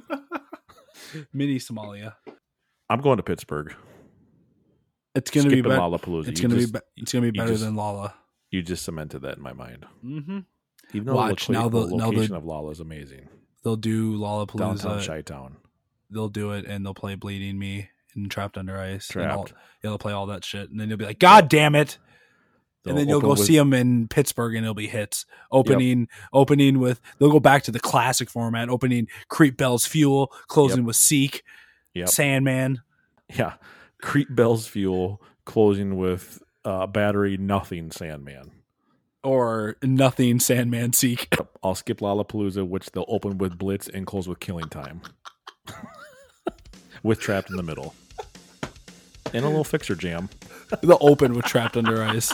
Mini Somalia. I'm going to Pittsburgh. It's going to be better. Lollapalooza. It's going to be better than Lolla. You just cemented that in my mind. Mm-hmm. Even though the location of Lolla is amazing. They'll do Lollapalooza. Downtown Chi-Town. They'll do it, and they'll play Bleeding Me and Trapped Under Ice. Trapped. They'll play all that shit, and then you'll be like, God damn it. And then you'll go see them in Pittsburgh, and it'll be hits. Opening with, they'll go back to the classic format, opening Creep Bell's Fuel, closing with Seek, Sandman. Yeah. Creep Bell's Fuel, closing with Battery Nothing Sandman. Or Nothing Sandman Seek. I'll skip Lollapalooza, which they'll open with Blitz and close with Killing Time. With Trapped in the middle. And a little Fixer Jam. They'll open with Trapped Under Ice.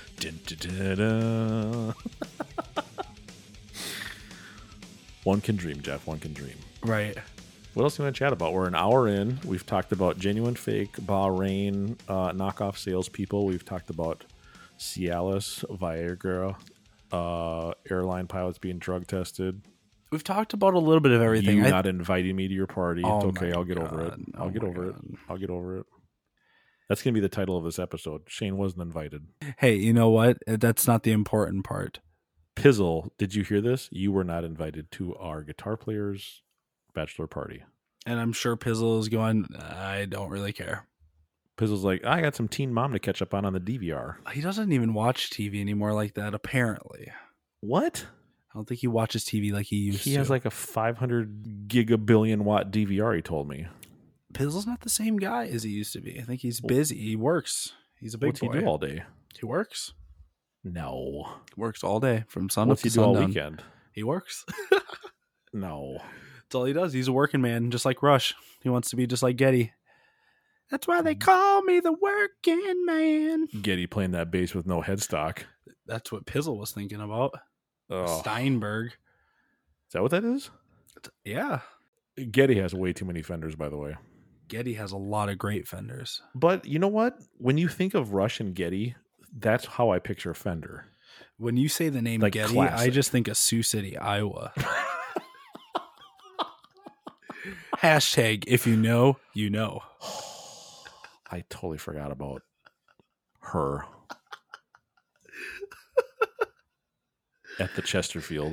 One can dream, Jeff. One can dream. Right. What else do you want to chat about? We're an hour in. We've talked about genuine, fake, Bahrain, knockoff salespeople. We've talked about Cialis, Viagra, airline pilots being drug tested. We've talked about a little bit of everything. You not inviting me to your party. Oh, it's okay. I'll get over it. I'll get over it. That's going to be the title of this episode. Shane wasn't invited. Hey, you know what? That's not the important part. Pizzle, did you hear this? You were not invited to our guitar player's bachelor party. And I'm sure Pizzle is going, I don't really care. Pizzle's like, I got some Teen Mom to catch up on the DVR. He doesn't even watch TV anymore like that, apparently. What? I don't think he watches TV like he used to. He has like a 500 gigabillion watt DVR, he told me. Pizzle's not the same guy as he used to be. I think he's busy. He works. He's a big boy. What's he do all day? He works. No. He works all day from sun up to sundown. What's he do all weekend? He works. No. That's all he does. He's a working man, just like Rush. He wants to be just like Geddy. That's why they call me the working man. Geddy playing that bass with no headstock. That's what Pizzle was thinking about. Oh. Steinberg. Is that what that is? Yeah. Geddy has way too many Fenders, by the way. Geddy has a lot of great Fenders. But you know what? When you think of Rush and Geddy, that's how I picture Fender. When you say the name Like Geddy, classic. I just think of Sioux City, Iowa. Hashtag, if you know, you know. I totally forgot about her at the Chesterfield.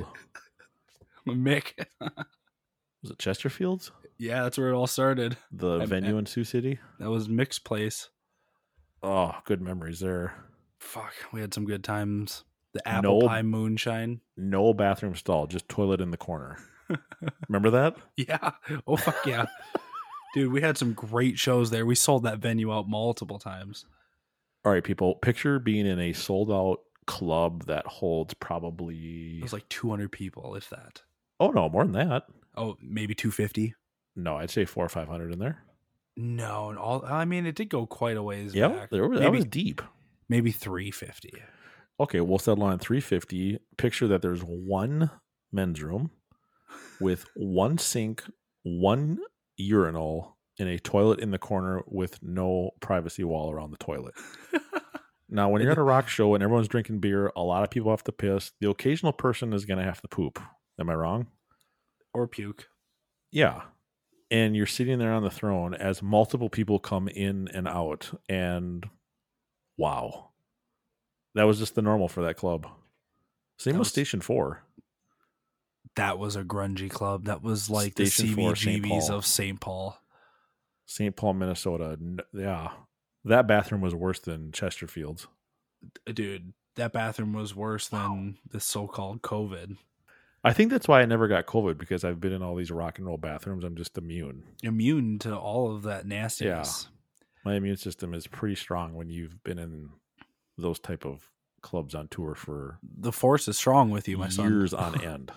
Mick. Was it Chesterfield's? Yeah, that's where it all started. The venue in Sioux City? That was Mick's place. Oh, good memories there. Fuck, we had some good times. The apple pie moonshine. No bathroom stall, just toilet in the corner. Remember that? Yeah. Oh, fuck yeah. Dude, we had some great shows there. We sold that venue out multiple times. All right, people, picture being in a sold out club that holds probably... It was like 200 people, if that. Oh, no, more than that. Oh, maybe 250? No, I'd say 400 or 500 in there. No, I mean, it did go quite a ways Yeah, back. that was deep. Maybe 350. Okay, we'll settle on 350. Picture that there's one men's room with one sink, one urinal, and a toilet in the corner with no privacy wall around the toilet. Now, when you're at a rock show and everyone's drinking beer, a lot of people have to piss. The occasional person is going to have to poop. Am I wrong? Or puke. Yeah. And you're sitting there on the throne as multiple people come in and out. And wow. That was just the normal for that club. Same with Station 4. That was a grungy club. That was like Station the 4, St. CBGBs Paul. of St. Paul. St. Paul, Minnesota. Yeah. That bathroom was worse than Chesterfield's. Dude, that bathroom was worse than the so-called COVID. I think that's why I never got COVID, because I've been in all these rock and roll bathrooms. I'm just immune. Immune to all of that nastiness. My immune system is pretty strong when you've been in those type of clubs on tour for The force is strong with you, my son. years on end.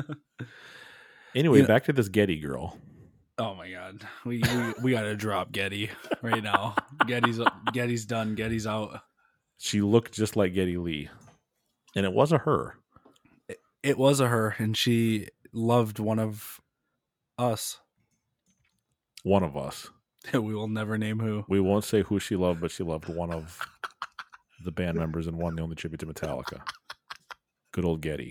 Anyway, back to this Geddy girl. Oh my God, we got to drop Geddy right now. Geddy's done. Geddy's out. She looked just like Geddy Lee, and it was a her. It was a her, and she loved one of us. One of us. We will never name who. We won't say who she loved, but she loved one of the band members and won the only tribute to Metallica. Good old Geddy.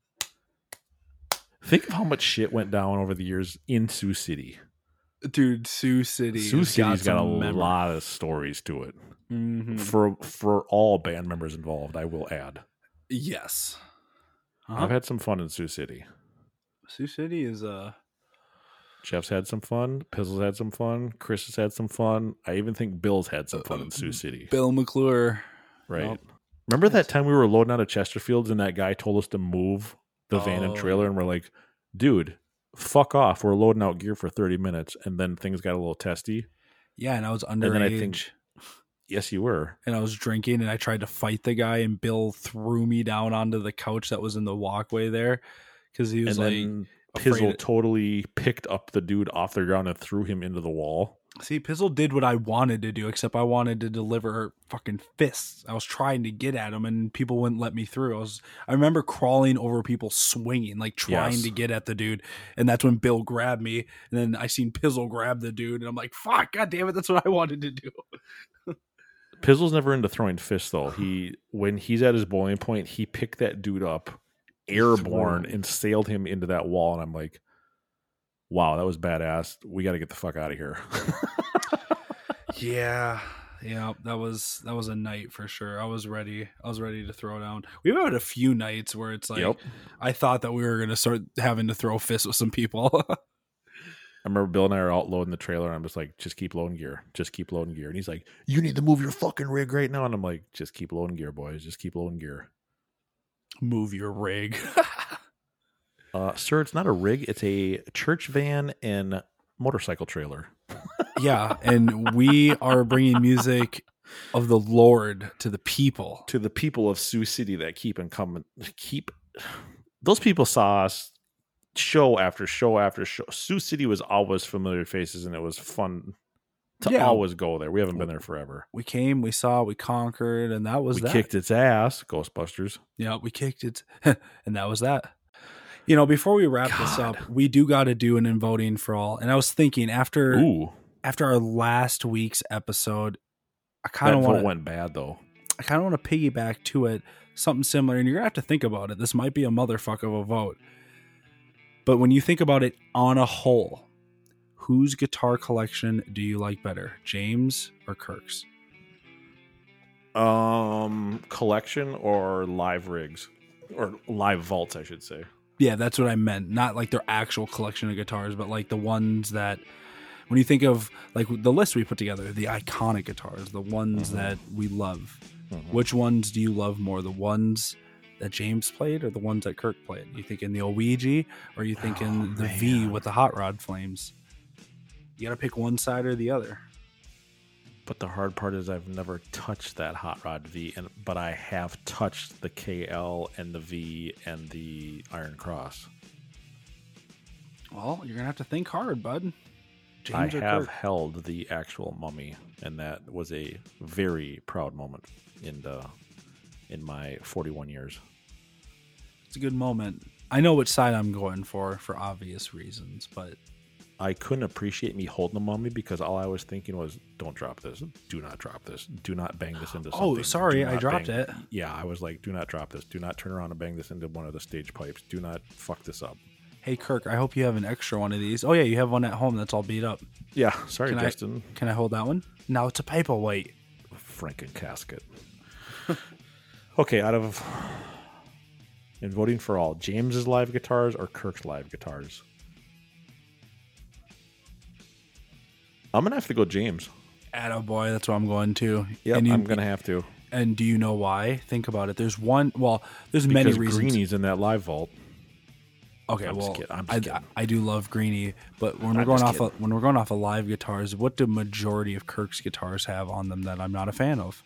Think of how much shit went down over the years in Sioux City. Dude, Sioux City. Sioux City's got a some lot of stories to it. Mhm. For all band members involved, I will add. Yes. I've had some fun in Sioux City. Sioux City is Jeff's had some fun. Pizzle's had some fun. Chris has had some fun. I even think Bill's had some fun in Sioux City. Bill McClure. Right. Nope. Remember that time we were loading out of Chesterfields and that guy told us to move the van and trailer, and we're like, dude, fuck off. We're loading out gear for 30 minutes, and then things got a little testy. Yeah, and I was underage. And then I think, yes, you were. And I was drinking, and I tried to fight the guy, and Bill threw me down onto the couch that was in the walkway there because he was and like, then Pizzle totally picked up the dude off the ground and threw him into the wall. See, Pizzle did what I wanted to do, except I wanted to deliver fucking fists. I was trying to get at him, and people wouldn't let me through. I remember crawling over people, swinging, like trying to get at the dude, and that's when Bill grabbed me, and then I seen Pizzle grab the dude, and I'm like, "Fuck, god damn it, that's what I wanted to do." Pizzle's never into throwing fists, though. When he's at his boiling point, he picked that dude up, airborne, and sailed him into that wall, and I'm like, wow, that was badass. We got to get the fuck out of here. Yeah, that was a night for sure. I was ready to throw down. We've had a few nights where it's like, I thought that we were going to start having to throw fists with some people. I remember Bill and I are out loading the trailer, and I'm just like, just keep loading gear. Just keep loading gear. And he's like, you need to move your fucking rig right now. And I'm like, just keep loading gear, boys. Just keep loading gear. Move your rig. Sir, it's not a rig. It's a church van and motorcycle trailer. Yeah, and we are bringing music of the Lord to the people. To the people of Sioux City that keep. Those people saw us show after show after show. Sioux City was always familiar faces, and it was fun to always go there. We haven't been there forever. We came, we saw, we conquered, and that was we kicked its ass, Ghostbusters. Yeah, we kicked it, and that was that. You know, before we wrap this up, we do got to do an in voting for all. And I was thinking after our last week's episode, I kind of want to went bad though. I kind of want to piggyback to it, something similar, and you're gonna have to think about it. This might be a motherfucker of a vote, but when you think about it on a whole, whose guitar collection do you like better, James or Kirk's? Collection or live rigs, or live vaults, I should say. Yeah, that's what I meant. Not like their actual collection of guitars, but like the ones that, when you think of like the list we put together, the iconic guitars, the ones that we love. Which ones do you love more? The ones that James played or the ones that Kirk played? You thinking the Ouija, or are you thinking the V with the hot rod flames? You got to pick one side or the other. But the hard part is I've never touched that hot rod V, but I have touched the KL and the V and the Iron Cross. Well, you're gonna have to think hard, bud. James I have held the actual Mummy, and that was a very proud moment in my 41 years. It's a good moment. I know which side I'm going for obvious reasons, but I couldn't appreciate me holding the Mummy because all I was thinking was, don't drop this. Do not drop this. Do not bang this into something. Oh, sorry, I dropped it. Yeah, I was like, do not drop this. Do not turn around and bang this into one of the stage pipes. Do not fuck this up. Hey, Kirk, I hope you have an extra one of these. Oh, yeah, you have one at home that's all beat up. Yeah, sorry, Justin. Can I hold that one? Now it's a paperweight. Franken casket. Okay, in voting for all, James's live guitars or Kirk's live guitars? I'm going to have to go James. Attaboy, that's what I'm going to. Yeah, I'm going to have to. And do you know why? Think about it. There's many reasons. Greenie's in that live vault. Okay, I'm just kidding. I do love Greenie, but when we're going off of live guitars, what do majority of Kirk's guitars have on them that I'm not a fan of?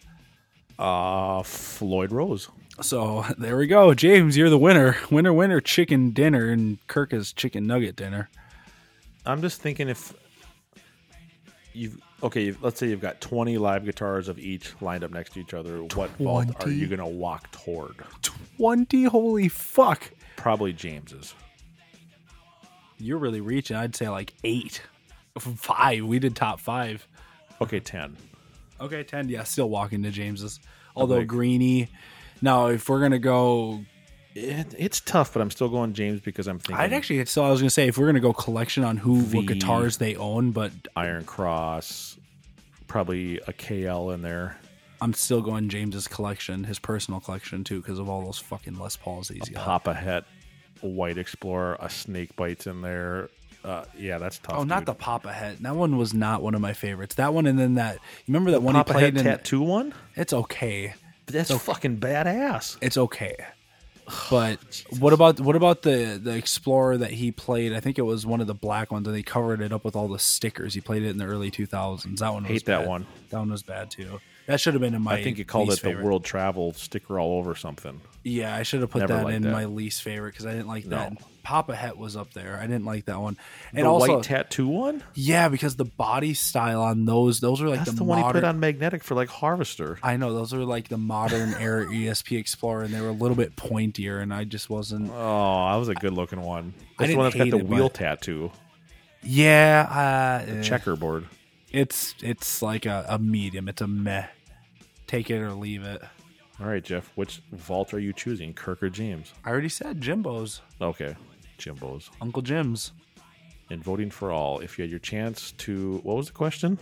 Floyd Rose. So there we go, James. You're the winner. Winner, chicken dinner, and Kirk is chicken nugget dinner. I'm just thinking if let's say you've got 20 live guitars of each lined up next to each other. What vault are you going to walk toward? 20? Holy fuck! Probably James's. You're really reaching. I'd say like 8. 5. We did top 5. Okay, 10. Okay, 10. Yeah, still walking to James's. Although Greenie. Now, if we're gonna go, it's tough, but I'm still going James because I'm thinking. I was gonna say if we're gonna go collection on what guitars they own, but Iron Cross, probably a KL in there. I'm still going James's collection, his personal collection too, because of all those fucking Les Pauls he's got. Papa Het, a White Explorer, a Snake Bites in there. Yeah, that's tough. Oh, not the Papa Het. That one was not one of my favorites. That one, and then that. You remember that one he played in Tattoo one? It's okay. But that's fucking badass. It's okay. But what about the Explorer that he played? I think it was one of the black ones, and they covered it up with all the stickers. He played it in the early 2000s. That one was bad. That one. That one was bad too. That should have been in my. I think you called it favorite. The World Travel sticker all over something. Yeah, I should have put that in my least favorite because I didn't like that. Papa Het was up there. I didn't like that one. And the also, white tattoo one? Yeah, because the body style on those were like that's the one modern, he put on Magnetic for like Harvester. I know, those were like the modern era ESP Explorer, and they were a little bit pointier, and I just wasn't. Oh, that was a good looking one. That's the one that's got the wheel tattoo. Yeah, the checkerboard. It's like a medium. It's a meh. Take it or leave it. All right, Jeff. Which vault are you choosing, Kirk or James? I already said Jimbo's. Okay, Jimbo's. Uncle Jim's. And voting for all. If you had your chance to, what was the question?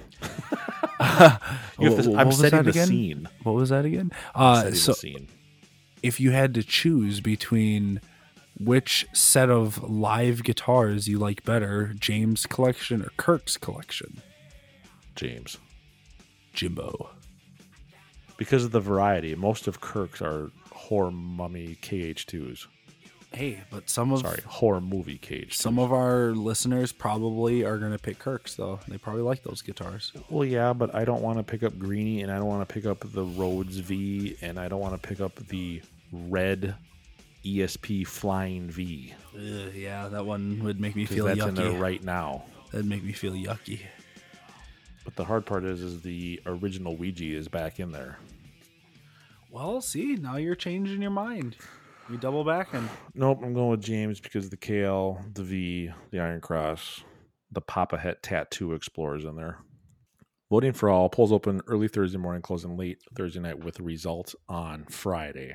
I'm setting the scene. What was that again? The scene. If you had to choose between which set of live guitars you like better, James' collection or Kirk's collection? James. Jimbo. Because of the variety. Most of Kirk's are horror mummy KH2s. Hey, but horror movie KH2s. Some of our listeners probably are going to pick Kirk's, though. They probably like those guitars. Well, yeah, but I don't want to pick up Greenie, and I don't want to pick up the Rhodes V, and I don't want to pick up the red ESP Flying V. Yeah, that one would make me feel That's yucky. in there right now. That'd make me feel yucky. But the hard part is the original Ouija is back in there. Well, see, now you're changing your mind. You double back and Nope, I'm going with James because the KL, the V, the Iron Cross, the Papa Het Tattoo Explorers in there. Voting for all. Polls open early Thursday morning, closing late Thursday night with results on Friday.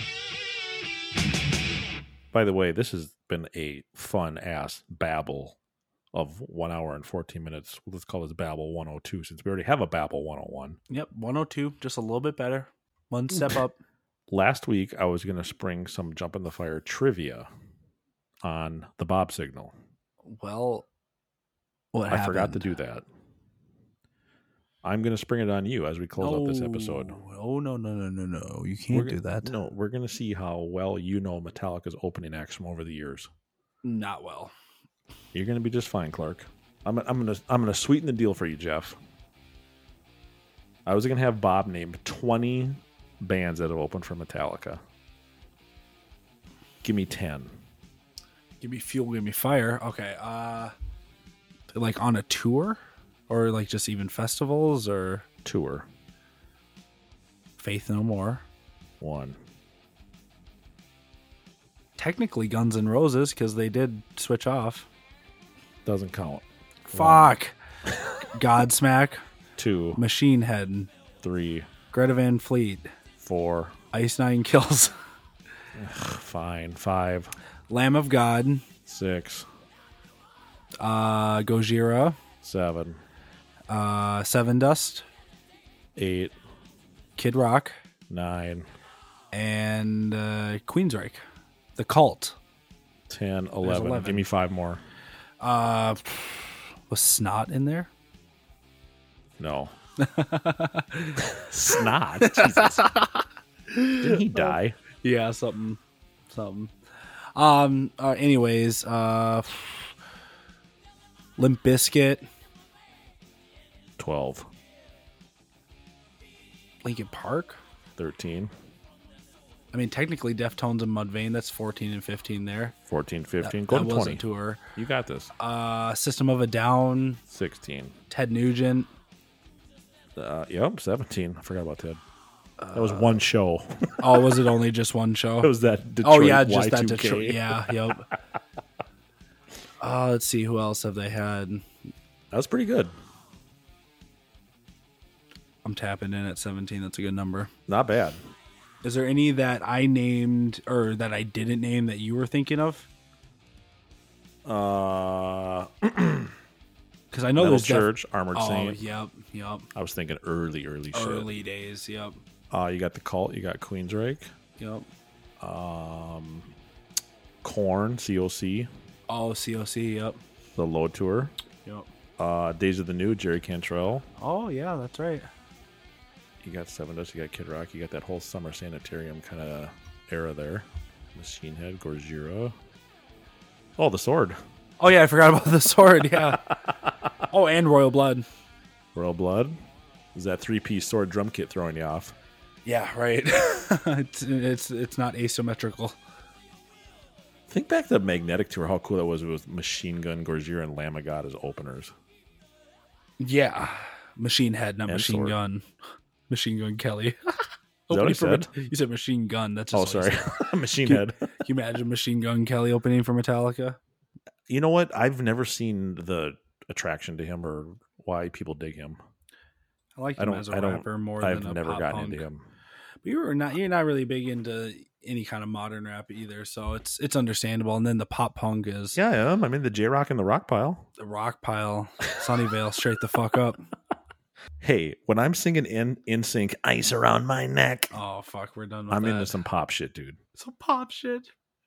By the way, this has been a fun-ass babble of 1 hour and 14 minutes. Let's call this Babble 102 since we already have a Babble 101. Yep, 102, just a little bit better. One step up. Last week, I was going to spring some Jump in the Fire trivia on the Bob signal. Well, what I happened? forgot to do that. I'm going to spring it on you as we close up this episode. Oh, no. You can't do that. No, we're going to see how well you know Metallica's opening acts from over the years. Not well. You're going to be just fine, Clark. I'm going to sweeten the deal for you, Jeff. I was going to have Bob name 20 bands that have opened for Metallica. Give me 10. Give me fuel, give me fire. Okay. Like on a tour? Or like just even festivals or tour? Faith No More. 1. Technically Guns N' Roses because they did switch off. Doesn't count. Fuck. Godsmack. 2. Machine Head. 3. Greta Van Fleet. 4. Ice Nine Kills. Fine. 5. Lamb of God. 6. Gojira. 7. Seven Dust. 8. Kid Rock. 9. And Queensryche. The Cult. 10. 11. Give me 5 more. Was Snot in there? No. Snot? Jesus. Didn't he die? Yeah, something. Anyways, Limp Bizkit. 12. Linkin Park. 13. I mean, technically Deftones and Mudvayne, that's 14 and 15 there. 14, 15. Go to 20. Was a tour. You got this. System of a Down. 16. Ted Nugent. Yep, 17. I forgot about Ted. That was one show. Oh, was it only just one show? It was that Detroit just Y2K. that Detroit. Yeah, yep. Let's see, who else have they had? That was pretty good. I'm tapping in at 17. That's a good number. Not bad. Is there any that I named or that I didn't name that you were thinking of? Because I know there's Church, Armored Saint. Yep. I was thinking early shit. Early days, yep. You got the Cult, you got Queensryche. Yep. Korn, COC. Oh, COC, yep. The Load Tour. Yep. Days of the New, Jerry Cantrell. Oh, yeah, that's right. You got Seven Dust, you got Kid Rock, you got that whole Summer Sanitarium kind of era there. Machine Head, Gojira. Oh, the Sword. Oh, yeah, I forgot about the Sword, yeah. Oh, and Royal Blood. Royal Blood? Is that 3-piece sword drum kit throwing you off? Yeah, right. it's not asymmetrical. Think back to the Magnetic Tour, how cool that was with Machine Gun, Gojira, and Lamb of God as openers. Yeah. Machine Head, not And Machine Sword. Gun. Machine Gun Kelly. Is that what he said? You said Machine Gun. That's Oh, just what he sorry. said. Machine Can Head. you imagine Machine Gun Kelly opening for Metallica? You know what? I've never seen the attraction to him or why people dig him. I like him as a rapper more I've than a never pop gotten punk. into him. But you're not really big into any kind of modern rap either, so it's understandable. And then the pop punk is Yeah, I am. I'm in the J-Rock and the Rock Pile. the rock pile, Sunnyvale, straight the fuck up. Hey, when I'm singing in sync, Ice Around My Neck, Oh fuck, we're done with I'm that. into some pop shit, dude. Some pop shit.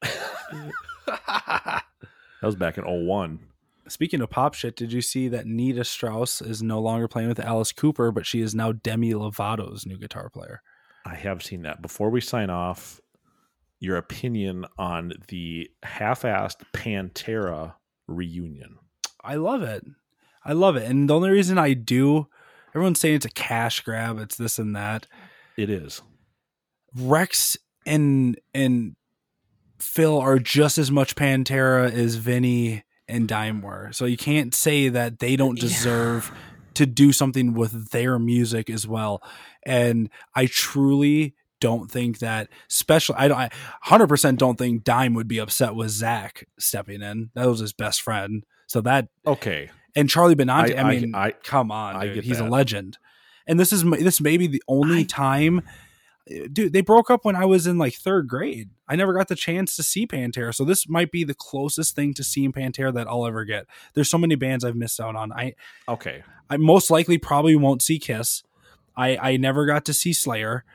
That was back in 01. Speaking of pop shit, did you see that Nita Strauss is no longer playing with Alice Cooper, but she is now Demi Lovato's new guitar player? I have seen that. Before we sign off, your opinion on the half-assed Pantera reunion. I love it. And the only reason I do, everyone's saying it's a cash grab, it's this and that. It is. Rex and Phil are just as much Pantera as Vinny and Dime were. So you can't say that they don't deserve to do something with their music as well. And I truly don't think that I 100% don't think Dime would be upset with Zach stepping in. That was his best friend. So that, okay. And Charlie Benante, I come on, dude, he's that. a legend. And this may be the only time, dude, they broke up when I was in like 3rd grade. I never got the chance to see Pantera. So this might be the closest thing to seeing Pantera that I'll ever get. There's so many bands I've missed out on. I most likely probably won't see Kiss. I never got to see Slayer.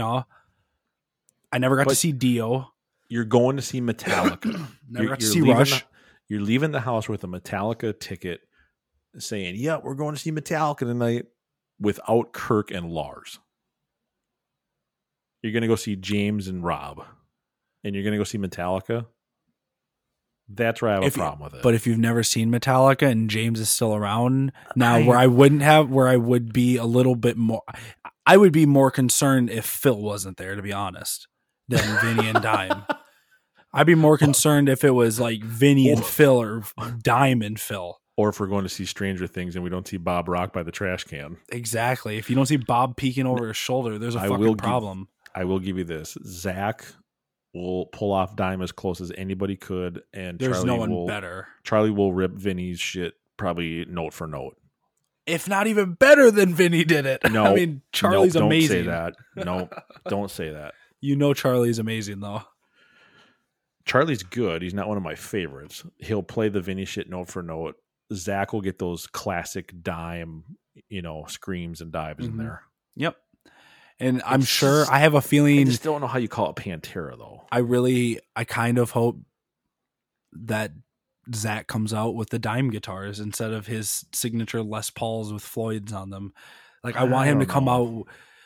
I never got to see Dio. You're going to see Metallica. Never got to see Rush. You're leaving the house with a Metallica ticket saying, yeah, we're going to see Metallica tonight without Kirk and Lars. You're going to go see James and Rob. And you're going to go see Metallica. That's where I have a problem with it. But if you've never seen Metallica and James is still around now, where I would be a little bit more, I would be more concerned if Phil wasn't there, to be honest, than Vinny and Dime. I'd be more concerned if it was like Vinny and Phil or Dime and Phil. Or if we're going to see Stranger Things and we don't see Bob Rock by the trash can. Exactly. If you don't see Bob peeking over his shoulder, there's a fucking problem. I will give you this. Zach will pull off Dime as close as anybody could, and there's no one better. Charlie will rip Vinny's shit probably note for note. If not even better than Vinny did it. No, I mean, Charlie's amazing. Don't say that. No, don't say that. You know Charlie's amazing, though. Charlie's good. He's not one of my favorites. He'll play the Vinny shit note for note. Zach will get those classic Dime, screams and dives in there. Yep. And I'm sure, I have a feeling. I just don't know how you call it Pantera, though. I kind of hope that Zach comes out with the Dime guitars instead of his signature Les Pauls with Floyd's on them. Like, I want him to come out.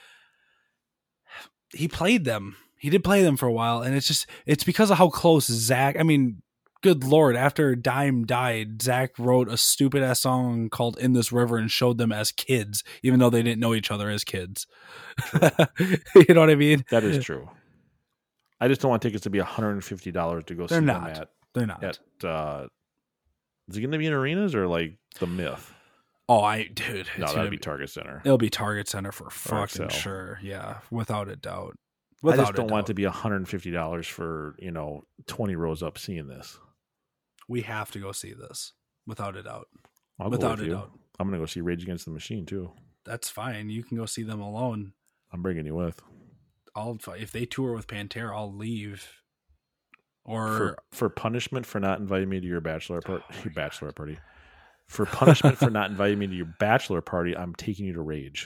He played them. He did play them for a while, and it's because of how close Zach, I mean, good Lord, after Dime died, Zach wrote a stupid ass song called In This River and showed them as kids, even though they didn't know each other as kids. You know what I mean? That is true. I just don't want tickets to be $150 to go see them at. They're not. Is it going to be in arenas or like the Myth? Oh, dude. No, that'd be Target Center. It'll be Target Center for fucking sure. Yeah, without a doubt. I just don't want it to be $150 for, 20 rows up seeing this. We have to go see this, without a doubt. I'll go with you. I'm going to go see Rage Against the Machine, too. That's fine. You can go see them alone. I'm bringing you with. If they tour with Pantera, I'll leave. Or for punishment for not inviting me to your bachelor party. For punishment for not inviting me to your bachelor party, I'm taking you to Rage.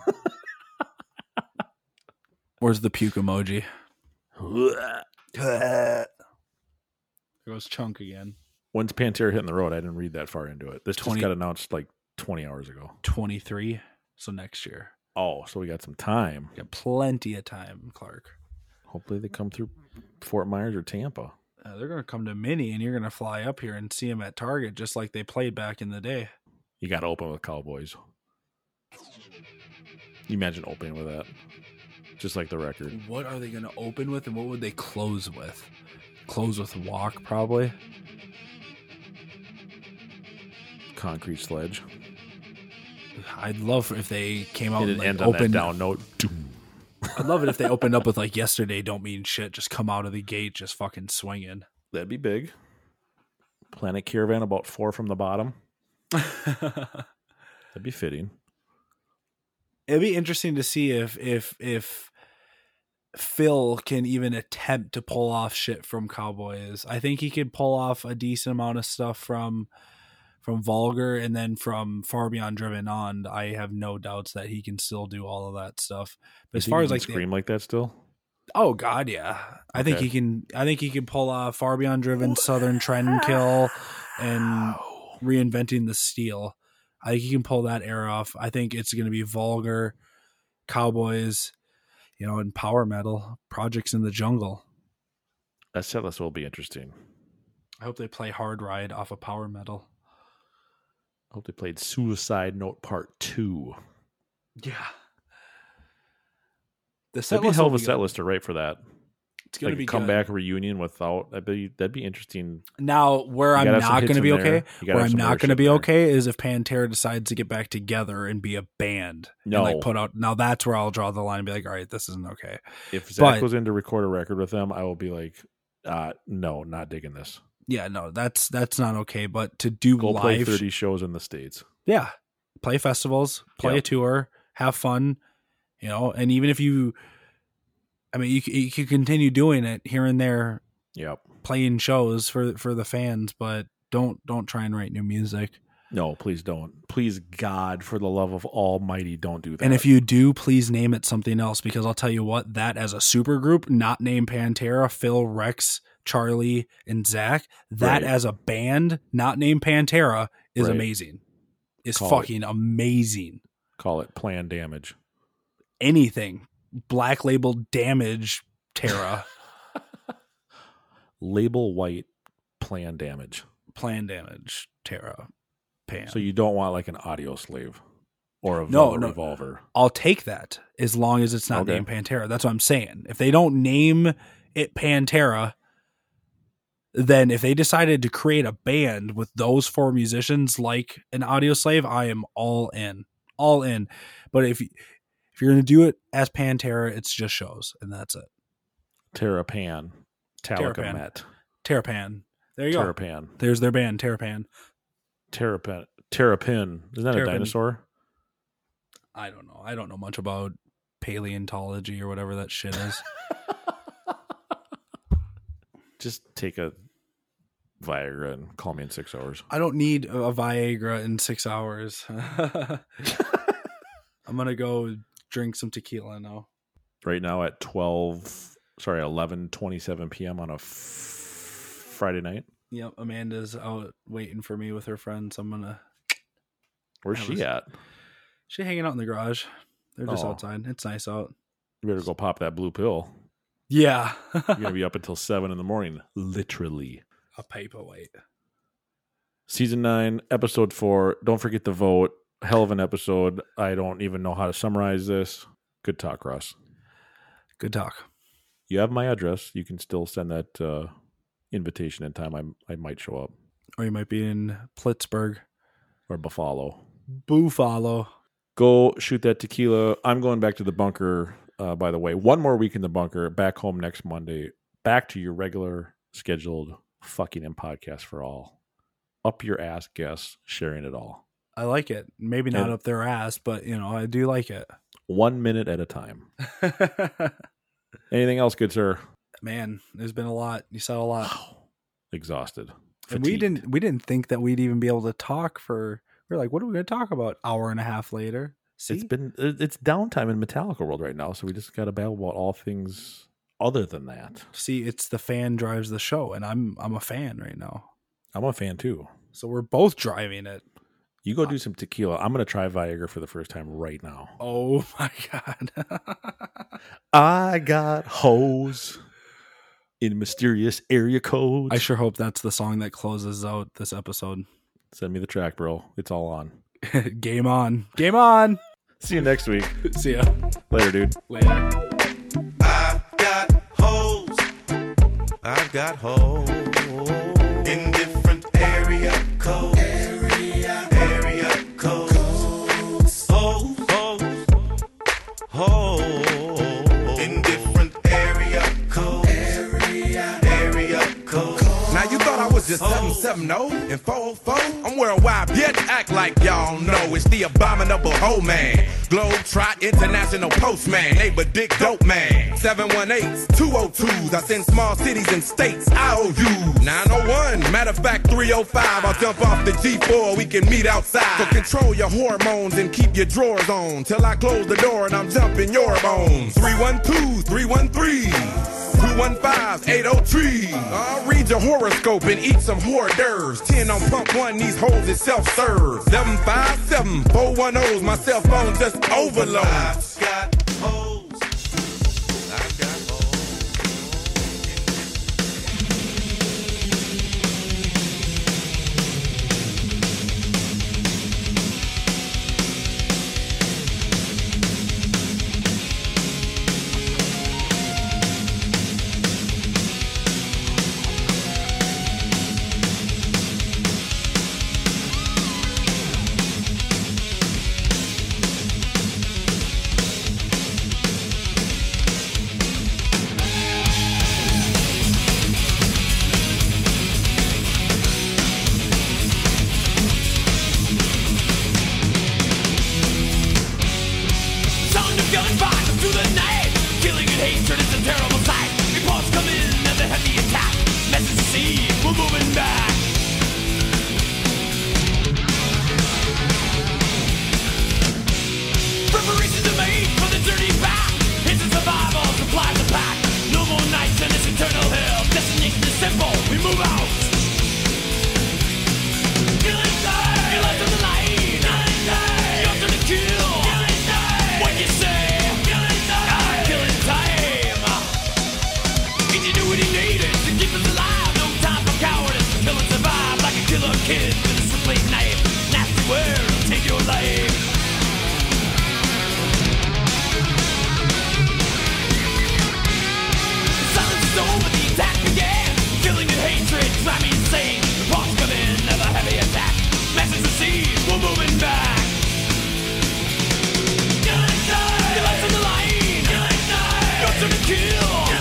Where's the puke emoji? There goes Chunk again. When's Pantera hitting the road? I didn't read that far into it. This just got announced like 20 hours ago. 23, so next year. Oh, so we got some time. Got plenty of time, Clark. Hopefully they come through Fort Myers or Tampa. They're going to come to Minnie, and you're going to fly up here and see them at Target just like they played back in the day. You got to open with Cowboys. You imagine opening with that. Just like the record. What are they going to open with, and what would they close with? Close with Walk, probably. Concrete Sledge. I'd love if they came out and like, end on that down note. I'd love it if they opened up with like Yesterday Don't Mean Shit. Just come out of the gate, just fucking swinging. That'd be big. Planet Caravan about 4 from the bottom. That'd be fitting. It'd be interesting to see if Phil can even attempt to pull off shit from Cowboys. I think he could pull off a decent amount of stuff from Vulgar, and then from Far Beyond Driven on, I have no doubts that he can still do all of that stuff. But as far as like scream like that still? Oh God, yeah. I think he can pull off Far Beyond Driven, Southern Trendkill, and Reinventing the Steel. I think he can pull that era off. I think it's going to be Vulgar, Cowboys, and power metal, Projects in the Jungle. That set list will be interesting. I hope they play Hard Ride off of power metal. I hope they played Suicide Note Part 2. Yeah. That'd be a hell of a set list to write for that. It's gonna like be a comeback reunion without that'd be interesting. Now, where I'm not going to be okay, is if Pantera decides to get back together and be a band. No, and put out. Now that's where I'll draw the line and be like, all right, this isn't okay. If Zach goes in to record a record with them, I will be like, no, not digging this. Yeah, no, that's not okay. But to do go live, play 30 shows in the States. Yeah, play festivals, play a tour, have fun. And even if you can continue doing it here and there. Yep. Playing shows for the fans, but don't try and write new music. No, please don't. Please, God, for the love of Almighty, don't do that. And if you do, please name it something else, because I'll tell you what, that as a super group, not named Pantera, Phil, Rex, Charlie, and Zach, that as a band, not named Pantera, is amazing. It's fucking amazing. Call it Plan Damage. Anything. Black Label Damage Terra. Label white Plan Damage. Plan Damage Terra. Pan. So you don't want like an Audio Slave or a Revolver. I'll take that as long as it's not named Pantera. That's what I'm saying. If they don't name it Pantera, then if they decided to create a band with those 4 musicians like an Audio Slave, I am all in. All in. But if you're going to do it as Pantera, it's just shows, and that's it. Terrapan. Metallica Met. Terrapan. There you Terrapan. go. There's their band, Terrapan. Terrapin. Isn't that a dinosaur? I don't know. I don't know much about paleontology or whatever that shit is. Just take a Viagra and call me in 6 hours. I don't need a Viagra in 6 hours. I'm going to go drink some tequila now. Right now at 11:27 p.m. on a Friday night. Yep, Amanda's out waiting for me with her friends. I'm going to... Where's she at? She's hanging out in the garage. They're just outside. It's nice out. You better go pop that blue pill. Yeah. You're going to be up until 7 in the morning. Literally. A paperweight. Season 9, episode 4. Don't forget to vote. Hell of an episode. I don't even know how to summarize this. Good talk, Russ. Good talk. You have my address. You can still send that invitation in time. I might show up. Or you might be in Pittsburgh. Or Buffalo. Go shoot that tequila. I'm going back to the bunker, by the way. 1 more week in the bunker. Back home next Monday. Back to your regular scheduled fucking M podcast for all. Up your ass guests sharing it all. I like it. Maybe not up their ass, but I do like it. 1 minute at a time. Anything else, good sir? Man, there's been a lot. You saw a lot. Wow. Exhausted. And we didn't think that we'd even be able to talk for. We're like, what are we going to talk about? Hour and a half later. See? It's downtime in Metallica world right now, so we just got to babble about all things other than that. See, it's the fan drives the show, and I'm a fan right now. I'm a fan too. So we're both driving it. You go do some tequila. I'm going to try Viagra for the first time right now. Oh my God. I got hoes in mysterious area codes. I sure hope that's the song that closes out this episode. Send me the track, bro. It's all on. Game on. Game on. See you next week. See ya. Later, dude. Later. I've got hoes. I've got hoes in different area codes. Area codes. Hoes in different area codes. Area codes. Now you thought I was just 770 and 404. I'm worldwide, bitch. Act like y'all know it's the abominable hoe man. Globetrot International Postman, neighbor dick dope man. 718s, 202s. I send small cities and states IOUs. 901, matter of fact 305. I'll jump off the G4. We can meet outside. So control your hormones and keep your drawers on till I close the door and I'm jumping your bones. 312, 313. 215s, 803. I'll read your horoscope and eat some hors d'oeuvres. 10 on pump 1, these hoes is self-serve. 757, 410's, my cell phone just overloads. I've got hoes. I've got line, we're moving back. Your life's on the line, you're to the kill.